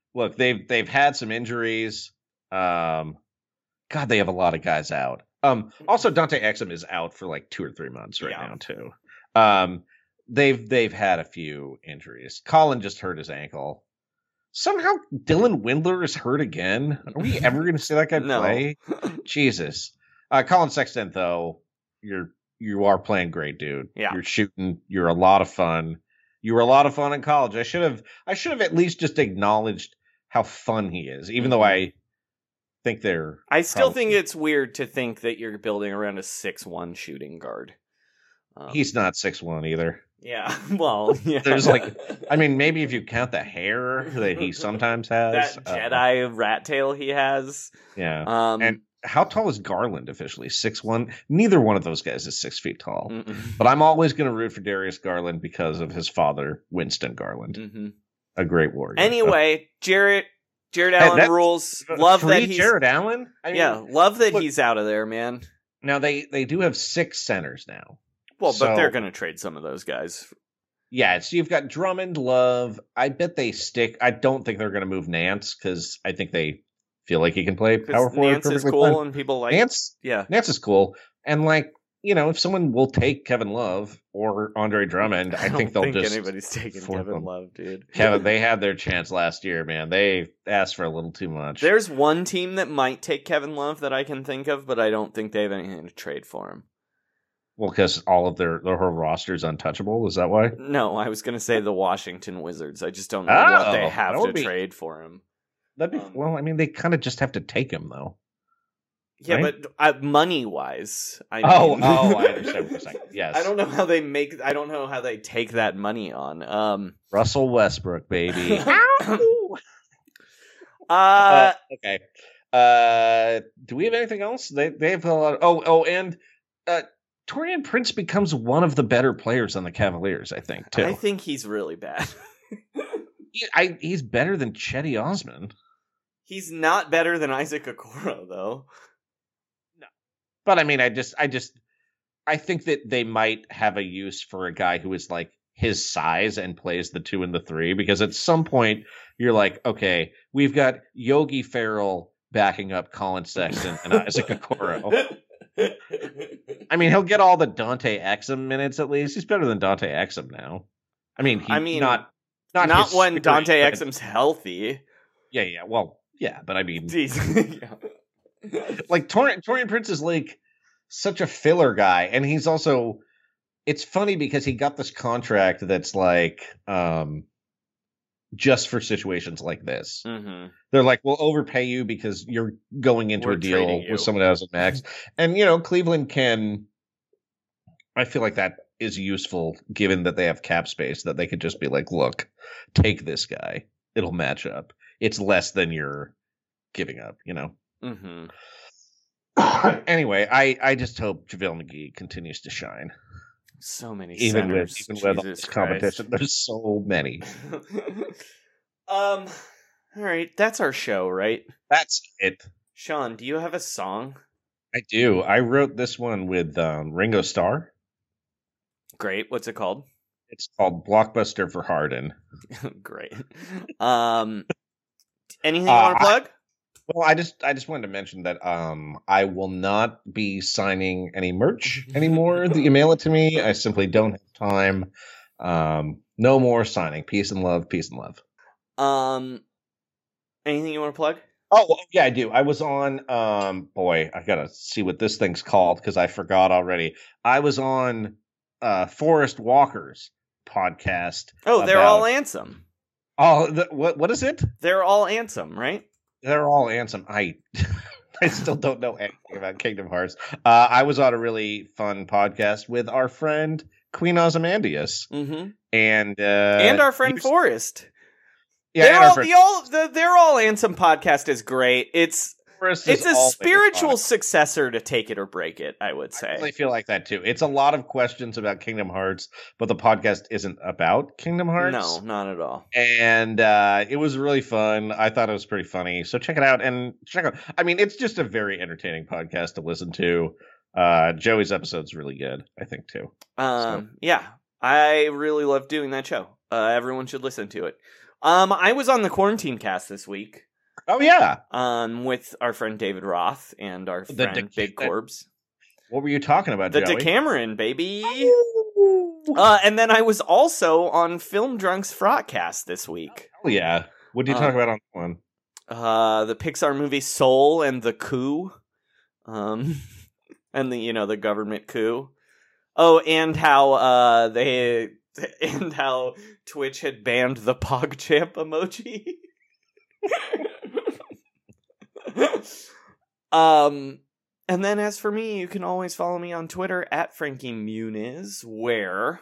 look, they've they've had some injuries. Um, God, they have a lot of guys out. Um, also, Dante Exum is out for like two or three months right yeah. now too. Um, they've they've had a few injuries. Colin just hurt his ankle. Somehow Dylan Windler is hurt again. Are we ever going to see that guy no. play? Jesus. Uh, Colin Sexton, though, you're you are playing great, dude. Yeah. You're shooting. You're a lot of fun. You were a lot of fun in college. I should have I should have at least just acknowledged how fun he is, even though I think they're. I still probably... think it's weird to think that you're building around a six one shooting guard. Um, He's not six one either. Yeah, well, yeah. There's like, I mean, maybe if you count the hair that he sometimes has. That Jedi uh, rat tail he has. Yeah. Um, and how tall is Garland officially? six one? Neither one of those guys is six feet tall. Mm-mm. But I'm always going to root for Darius Garland because of his father, Winston Garland. Mm-hmm. A great warrior. Anyway, Jarrett, Jared Allen that, rules. Love that he's. Jared Allen? I mean, yeah, love that look, he's out of there, man. Now, they, they do have six centers now. Well, so, but they're going to trade some of those guys. Yeah, so you've got Drummond, Love. I bet they stick. I don't think they're going to move Nance because I think they feel like he can play power forward. Nance is cool fine. And people like Nance. Yeah, Nance is cool. And like, you know, if someone will take Kevin Love or Andre Drummond, I, I think they'll think just anybody's taking Kevin them. Love, dude. Kevin, they had their chance last year, man. They asked for a little too much. There's one team that might take Kevin Love that I can think of, but I don't think they have anything to trade for him. Well, because all of their their whole roster is untouchable. Is that why? No, I was going to say the Washington Wizards. I just don't know oh, what they have to be, trade for him. That'd be, um, well, I mean, they kind of just have to take him, though. Yeah, right? but uh, money wise, I oh, mean, oh, I understand what you're saying. Yes, I don't know how they make. I don't know how they take that money on. Um, Russell Westbrook, baby. uh, uh, okay. Uh, do we have anything else? They they have a lot. Of, oh, oh, and uh. Taurean Prince becomes one of the better players on the Cavaliers, I think, too. I think he's really bad. he, I, he's better than Chetty Osman. He's not better than Isaac Okoro, though. No. But, I mean, I just, I just, I think that they might have a use for a guy who is, like, his size and plays the two and the three, because at some point, you're like, okay, we've got Yogi Ferrell backing up Colin Sexton and Isaac Okoro. I mean, he'll get all the Dante Exum minutes at least. He's better than Dante Exum now. I mean, he, I mean, not not, not when spirit, Dante but, Exum's healthy. Yeah, yeah. Well, yeah, but I mean, yeah. like Tor- Taurean Prince is like such a filler guy, and he's also. It's funny because he got this contract that's like um, just for situations like this. Mm-hmm. They're like, we'll overpay you because you're going into We're a deal with someone else at max. And, you know, Cleveland can, I feel like that is useful given that they have cap space, that they could just be like, look, take this guy. It'll match up. It's less than you're giving up, you know? Mm-hmm. Anyway, I, I just hope JaVale McGee continues to shine. So many even centers. with even with all this competition, there's so many. um, all right, that's our show, right? That's it. Sean, do you have a song? I do. I wrote this one with um, Ringo Starr. Great. What's it called? It's called Blockbuster for Harden. Great. Um, anything you uh, want to plug? I, well, I just I just wanted to mention that um I will not be signing any merch anymore that you mail it to me. I simply don't have time. Um, no more signing. Peace and love. Peace and love. Um, anything you want to plug? Oh yeah, I do. I was on. Um, boy, I gotta see what this thing's called because I forgot already. I was on uh Forrest Walker's podcast. Oh, they're about, all Ansem. Oh, the, what what is it? They're all Ansem, right? They're all Ansem. I I still don't know anything about Kingdom Hearts. Uh, I was on a really fun podcast with our friend Queen Ozymandias, mm-hmm. and uh, and our friend was, Forrest. Yeah, they're all, friend, the all the they're all Ansem podcast is great. It's Forrest it's a spiritual podcast. successor to Take It or Break It, I would say. I really feel like that too. It's a lot of questions about Kingdom Hearts, but the podcast isn't about Kingdom Hearts. No, not at all. And uh, it was really fun. I thought it was pretty funny. So check it out and check out. I mean, it's just a very entertaining podcast to listen to. Uh, Joey's episode's really good, I think, too. Um, so. Yeah, I really love doing that show. Uh, everyone should listen to it. Um, I was on the Quarantine Cast this week. Oh, yeah. Um, with our friend David Roth and our friend De- Big Corbs. What were you talking about, The Joey? Decameron, baby. Uh, and then I was also on Film Drunk's Frotcast this week. Oh, yeah. What did you talk Um, about on that one? Uh, the Pixar movie Soul and the coup. Um, and the, you know, the government coup. Oh, and how, uh, they, and how Twitch had banned the PogChamp emoji. um, and then as for me, you can always follow me on Twitter at Frankie Muniz, where,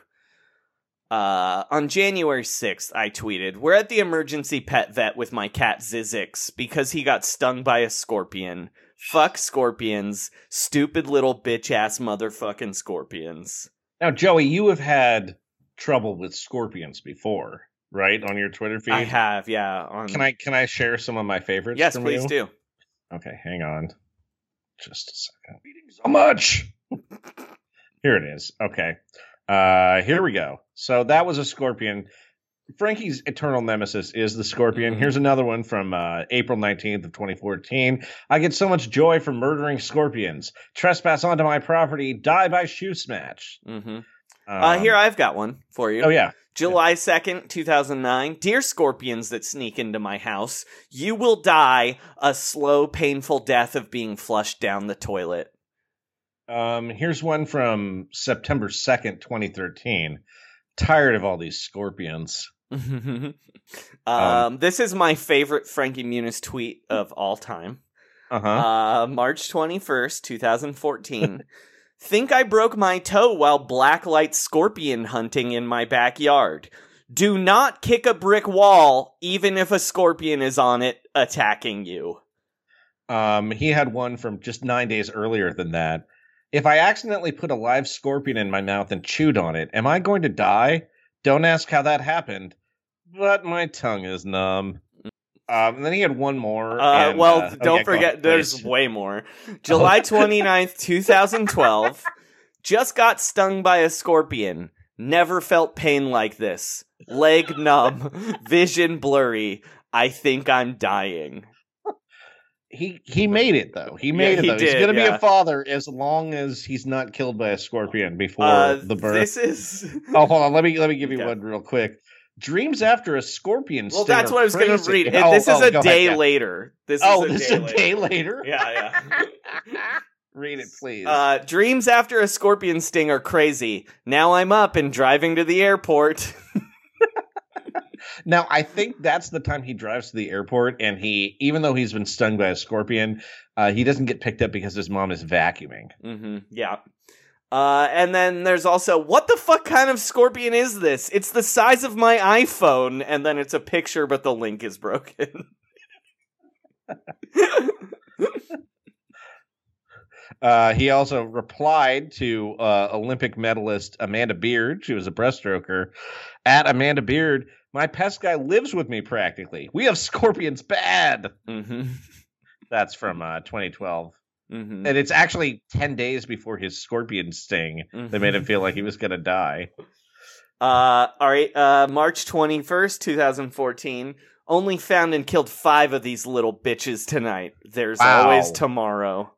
uh, on January sixth, I tweeted, "We're at the emergency pet vet with my cat Zizix because he got stung by a scorpion. Fuck scorpions. Stupid little bitch-ass motherfucking scorpions." Now, Joey, you have had trouble with scorpions before, right? On your Twitter feed? I have, yeah. On... Can I can I share some of my favorites? Yes, from please you? do. Okay, hang on. Just a second. Eating so much. Here it is. Okay. Uh, here we go. So that was a scorpion. Frankie's eternal nemesis is the scorpion. Here's another one from uh, April nineteenth of twenty fourteen. "I get so much joy from murdering scorpions. Trespass onto my property. Die by shoe smash." Mm-hmm. Um, uh, here, I've got one for you. Oh, yeah. July second, two thousand nine. "Dear scorpions that sneak into my house, you will die a slow, painful death of being flushed down the toilet." Um, here's one from September second, twenty thirteen. "Tired of all these scorpions." um, um, this is my favorite Frankie Muniz tweet of all time. Uh-huh. Uh, March twenty-first, twenty fourteen. "Think I broke my toe while blacklight scorpion hunting in my backyard. Do not kick a brick wall, even if a scorpion is on it attacking you." Um, he had one from just nine days earlier than that. "If I accidentally put a live scorpion in my mouth and chewed on it, am I going to die? Don't ask how that happened, but my tongue is numb." Um, and then he had one more. Uh, and, well, uh, oh, don't yeah, go forget, ahead, there's please. way more. July twenty-ninth, twenty twelve. "Just got stung by a scorpion. Never felt pain like this. Leg numb. Vision blurry. I think I'm dying." He he made it though. He made Yeah, it he though. He's did, gonna be yeah. a father as long as he's not killed by a scorpion before Uh, the birth. this is. Oh, hold on. Let me let me give you Okay. one real quick. "Dreams after a scorpion." Well, sting that's are what I was going to crazy. read. Oh, this is oh, a go day ahead, yeah. later. This Oh, is a this day is a later. day later. Yeah, yeah. Read it, please. Uh, "Dreams after a scorpion sting are crazy. Now I'm up and driving to the airport." Now, I think that's the time he drives to the airport, and he, even though he's been stung by a scorpion, uh, he doesn't get picked up because his mom is vacuuming. Mm-hmm. Yeah. Uh, and then there's also, "What the fuck kind of scorpion is this? It's the size of my iPhone." And then it's a picture, but the link is broken. Uh, he also replied to uh, Olympic medalist Amanda Beard. She was a breaststroker. At Amanda Beard, "My pest guy lives with me practically. We have scorpions bad." Mm-hmm. That's from uh, twenty twelve. Mm-hmm. And it's actually ten days before his scorpion sting Mm-hmm. that made him feel like he was going to die. Uh, all right. Uh, March twenty-first, twenty fourteen. "Only found and killed five of these little bitches tonight. There's Wow. always tomorrow."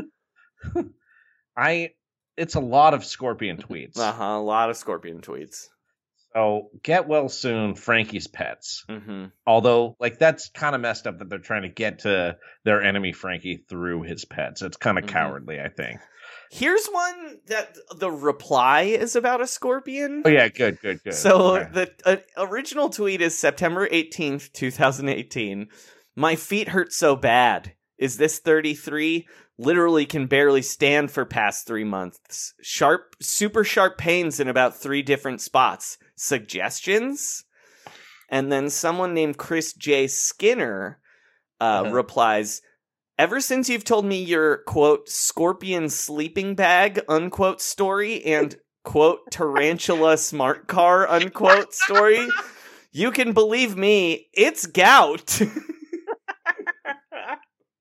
I, it's a lot of scorpion tweets. Uh-huh, a lot of scorpion tweets. So get well soon, Frankie's pets. Mm-hmm. Although, like, that's kind of messed up that they're trying to get to their enemy Frankie through his pets. It's kind of Mhm. cowardly, I think. Here's one that the reply is about a scorpion. Oh yeah, good, good, good. So Okay. the uh, original tweet is September eighteenth, twenty eighteen. "My feet hurt so bad. Is this thirty-three? Literally can barely stand for past three months. Sharp, super sharp pains in about three different spots. Suggestions?" And then someone named Chris J. Skinner uh, Uh-huh. replies, "Ever since you've told me your, quote, scorpion sleeping bag, unquote, story and, quote, tarantula smart car, unquote, story, you can believe me, it's gout."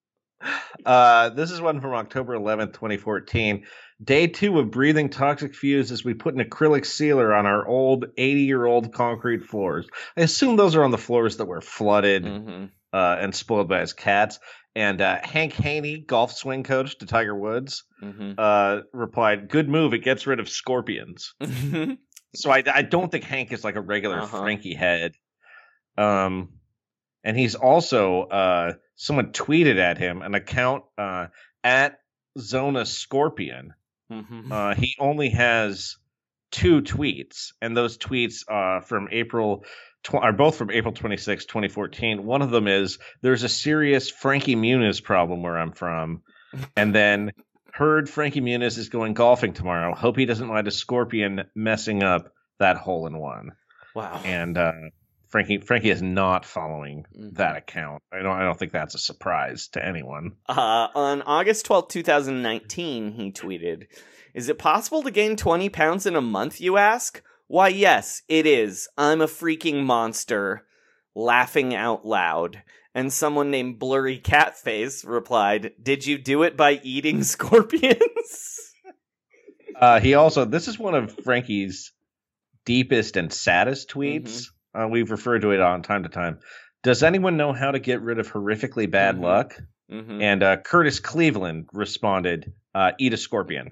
Uh, this is one from October eleventh, twenty fourteen. Day two of breathing toxic fumes as we put an acrylic sealer on our old eighty-year-old concrete floors. I assume those are on the floors that were flooded Mm-hmm. uh, and spoiled by his cats. And uh, Hank Haney, golf swing coach to Tiger Woods, Mm-hmm. uh, replied, "Good move. It gets rid of scorpions." So I, I don't think Hank is like a regular Uh-huh. Frankie head. Um, and he's also uh, someone tweeted at him an account uh, at Zona Scorpion. Mm-hmm. Uh, he only has two tweets, and those tweets uh, from April tw- are both from April twenty-sixth, twenty fourteen. One of them is, "There's a serious Frankie Muniz problem where I'm from," and then, "Heard Frankie Muniz is going golfing tomorrow. Hope he doesn't mind a scorpion messing up that hole in one." Wow. And uh, Frankie Frankie is not following Mm-hmm. that account. I don't I don't think that's a surprise to anyone. Uh, on August twelfth, twenty nineteen, he tweeted, "Is it possible to gain twenty pounds in a month, you ask? Why, yes, it is. I'm a freaking monster." Laughing out loud. And someone named Blurry Catface replied, "Did you do it by eating scorpions?" Uh, he also, this is one of Frankie's deepest and saddest tweets. Uh, we've referred to it on time to time. "Does anyone know how to get rid of horrifically bad Mhm. luck?" Mm-hmm. And uh, Curtis Cleveland responded, uh, "Eat a scorpion."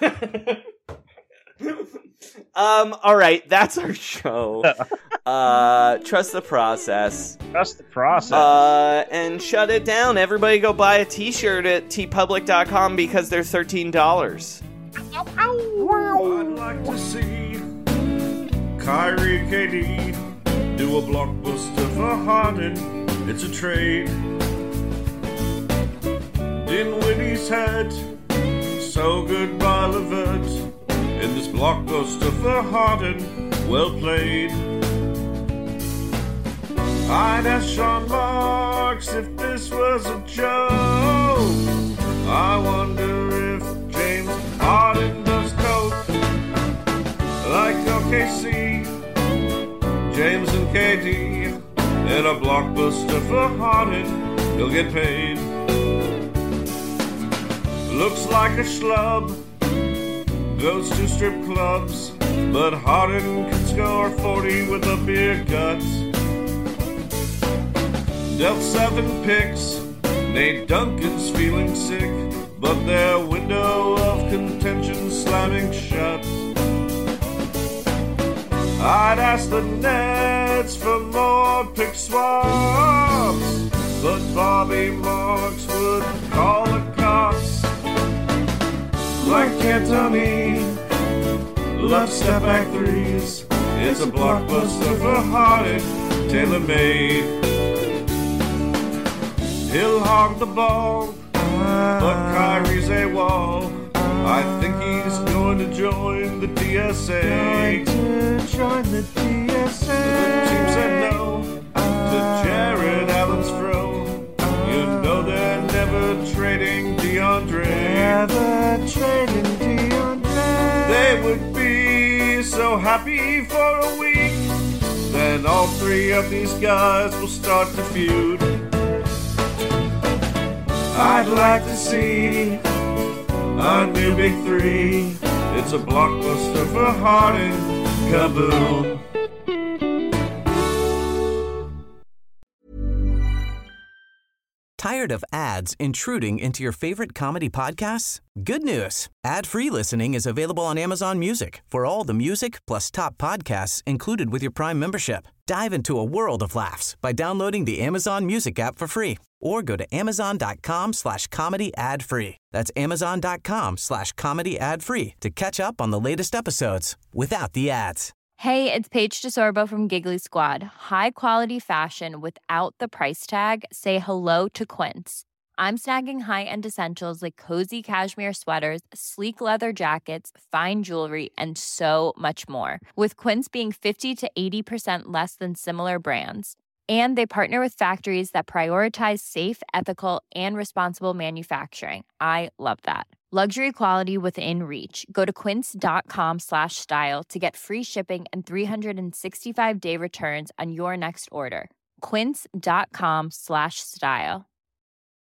um, all right, that's our show. uh, trust the process. Trust the process. Uh, and shut it down. Everybody go buy a t-shirt at t public dot com because they're thirteen dollars. I'd like to see Kyrie and K D do a blockbuster for Harden. It's a trade. Dinwiddie's head, so goodbye Levert. In this blockbuster for Harden, well played. I'd ask Sean Marks if this was a joke. I wonder if James Harden does coke like O K C, James and K D. In a blockbuster for Harden, he'll get paid. Looks like a schlub, goes to strip clubs, but Harden can score forty with a beer gut. Dealt seven picks, Nate Duncan's feeling sick, but their window of contention slamming shut. I'd ask the Nets for more pick swaps, but Bobby Marks would call the cops. Like D'Antoni, love step back threes. It's a blockbuster for Harden, tailor-made. He'll hog the ball, but Kyrie's a wall. I think he's going to join the D S A. Going to join the D S A. The team said no to Jared Allen's throw. You know they're never trading DeAndre. Never trading DeAndre. They would be so happy for a week. Then all three of these guys will start to feud. I'd like to see a new big three. It's a blockbuster for Harden. Kaboom. Tired of ads intruding into your favorite comedy podcasts? Good news. Ad-free listening is available on Amazon Music for all the music plus top podcasts included with your Prime membership. Dive into a world of laughs by downloading the Amazon Music app for free or go to amazon.com slash comedy ad free. That's amazon.com slash comedy ad free to catch up on the latest episodes without the ads. Hey, it's Paige DeSorbo from Giggly Squad. High quality fashion without the price tag. Say hello to Quince. I'm snagging high-end essentials like cozy cashmere sweaters, sleek leather jackets, fine jewelry, and so much more. With Quince being fifty to eighty percent less than similar brands. And they partner with factories that prioritize safe, ethical, and responsible manufacturing. I love that. Luxury quality within reach. Go to quince.com slash style to get free shipping and three sixty-five day returns on your next order. Quince.com slash style.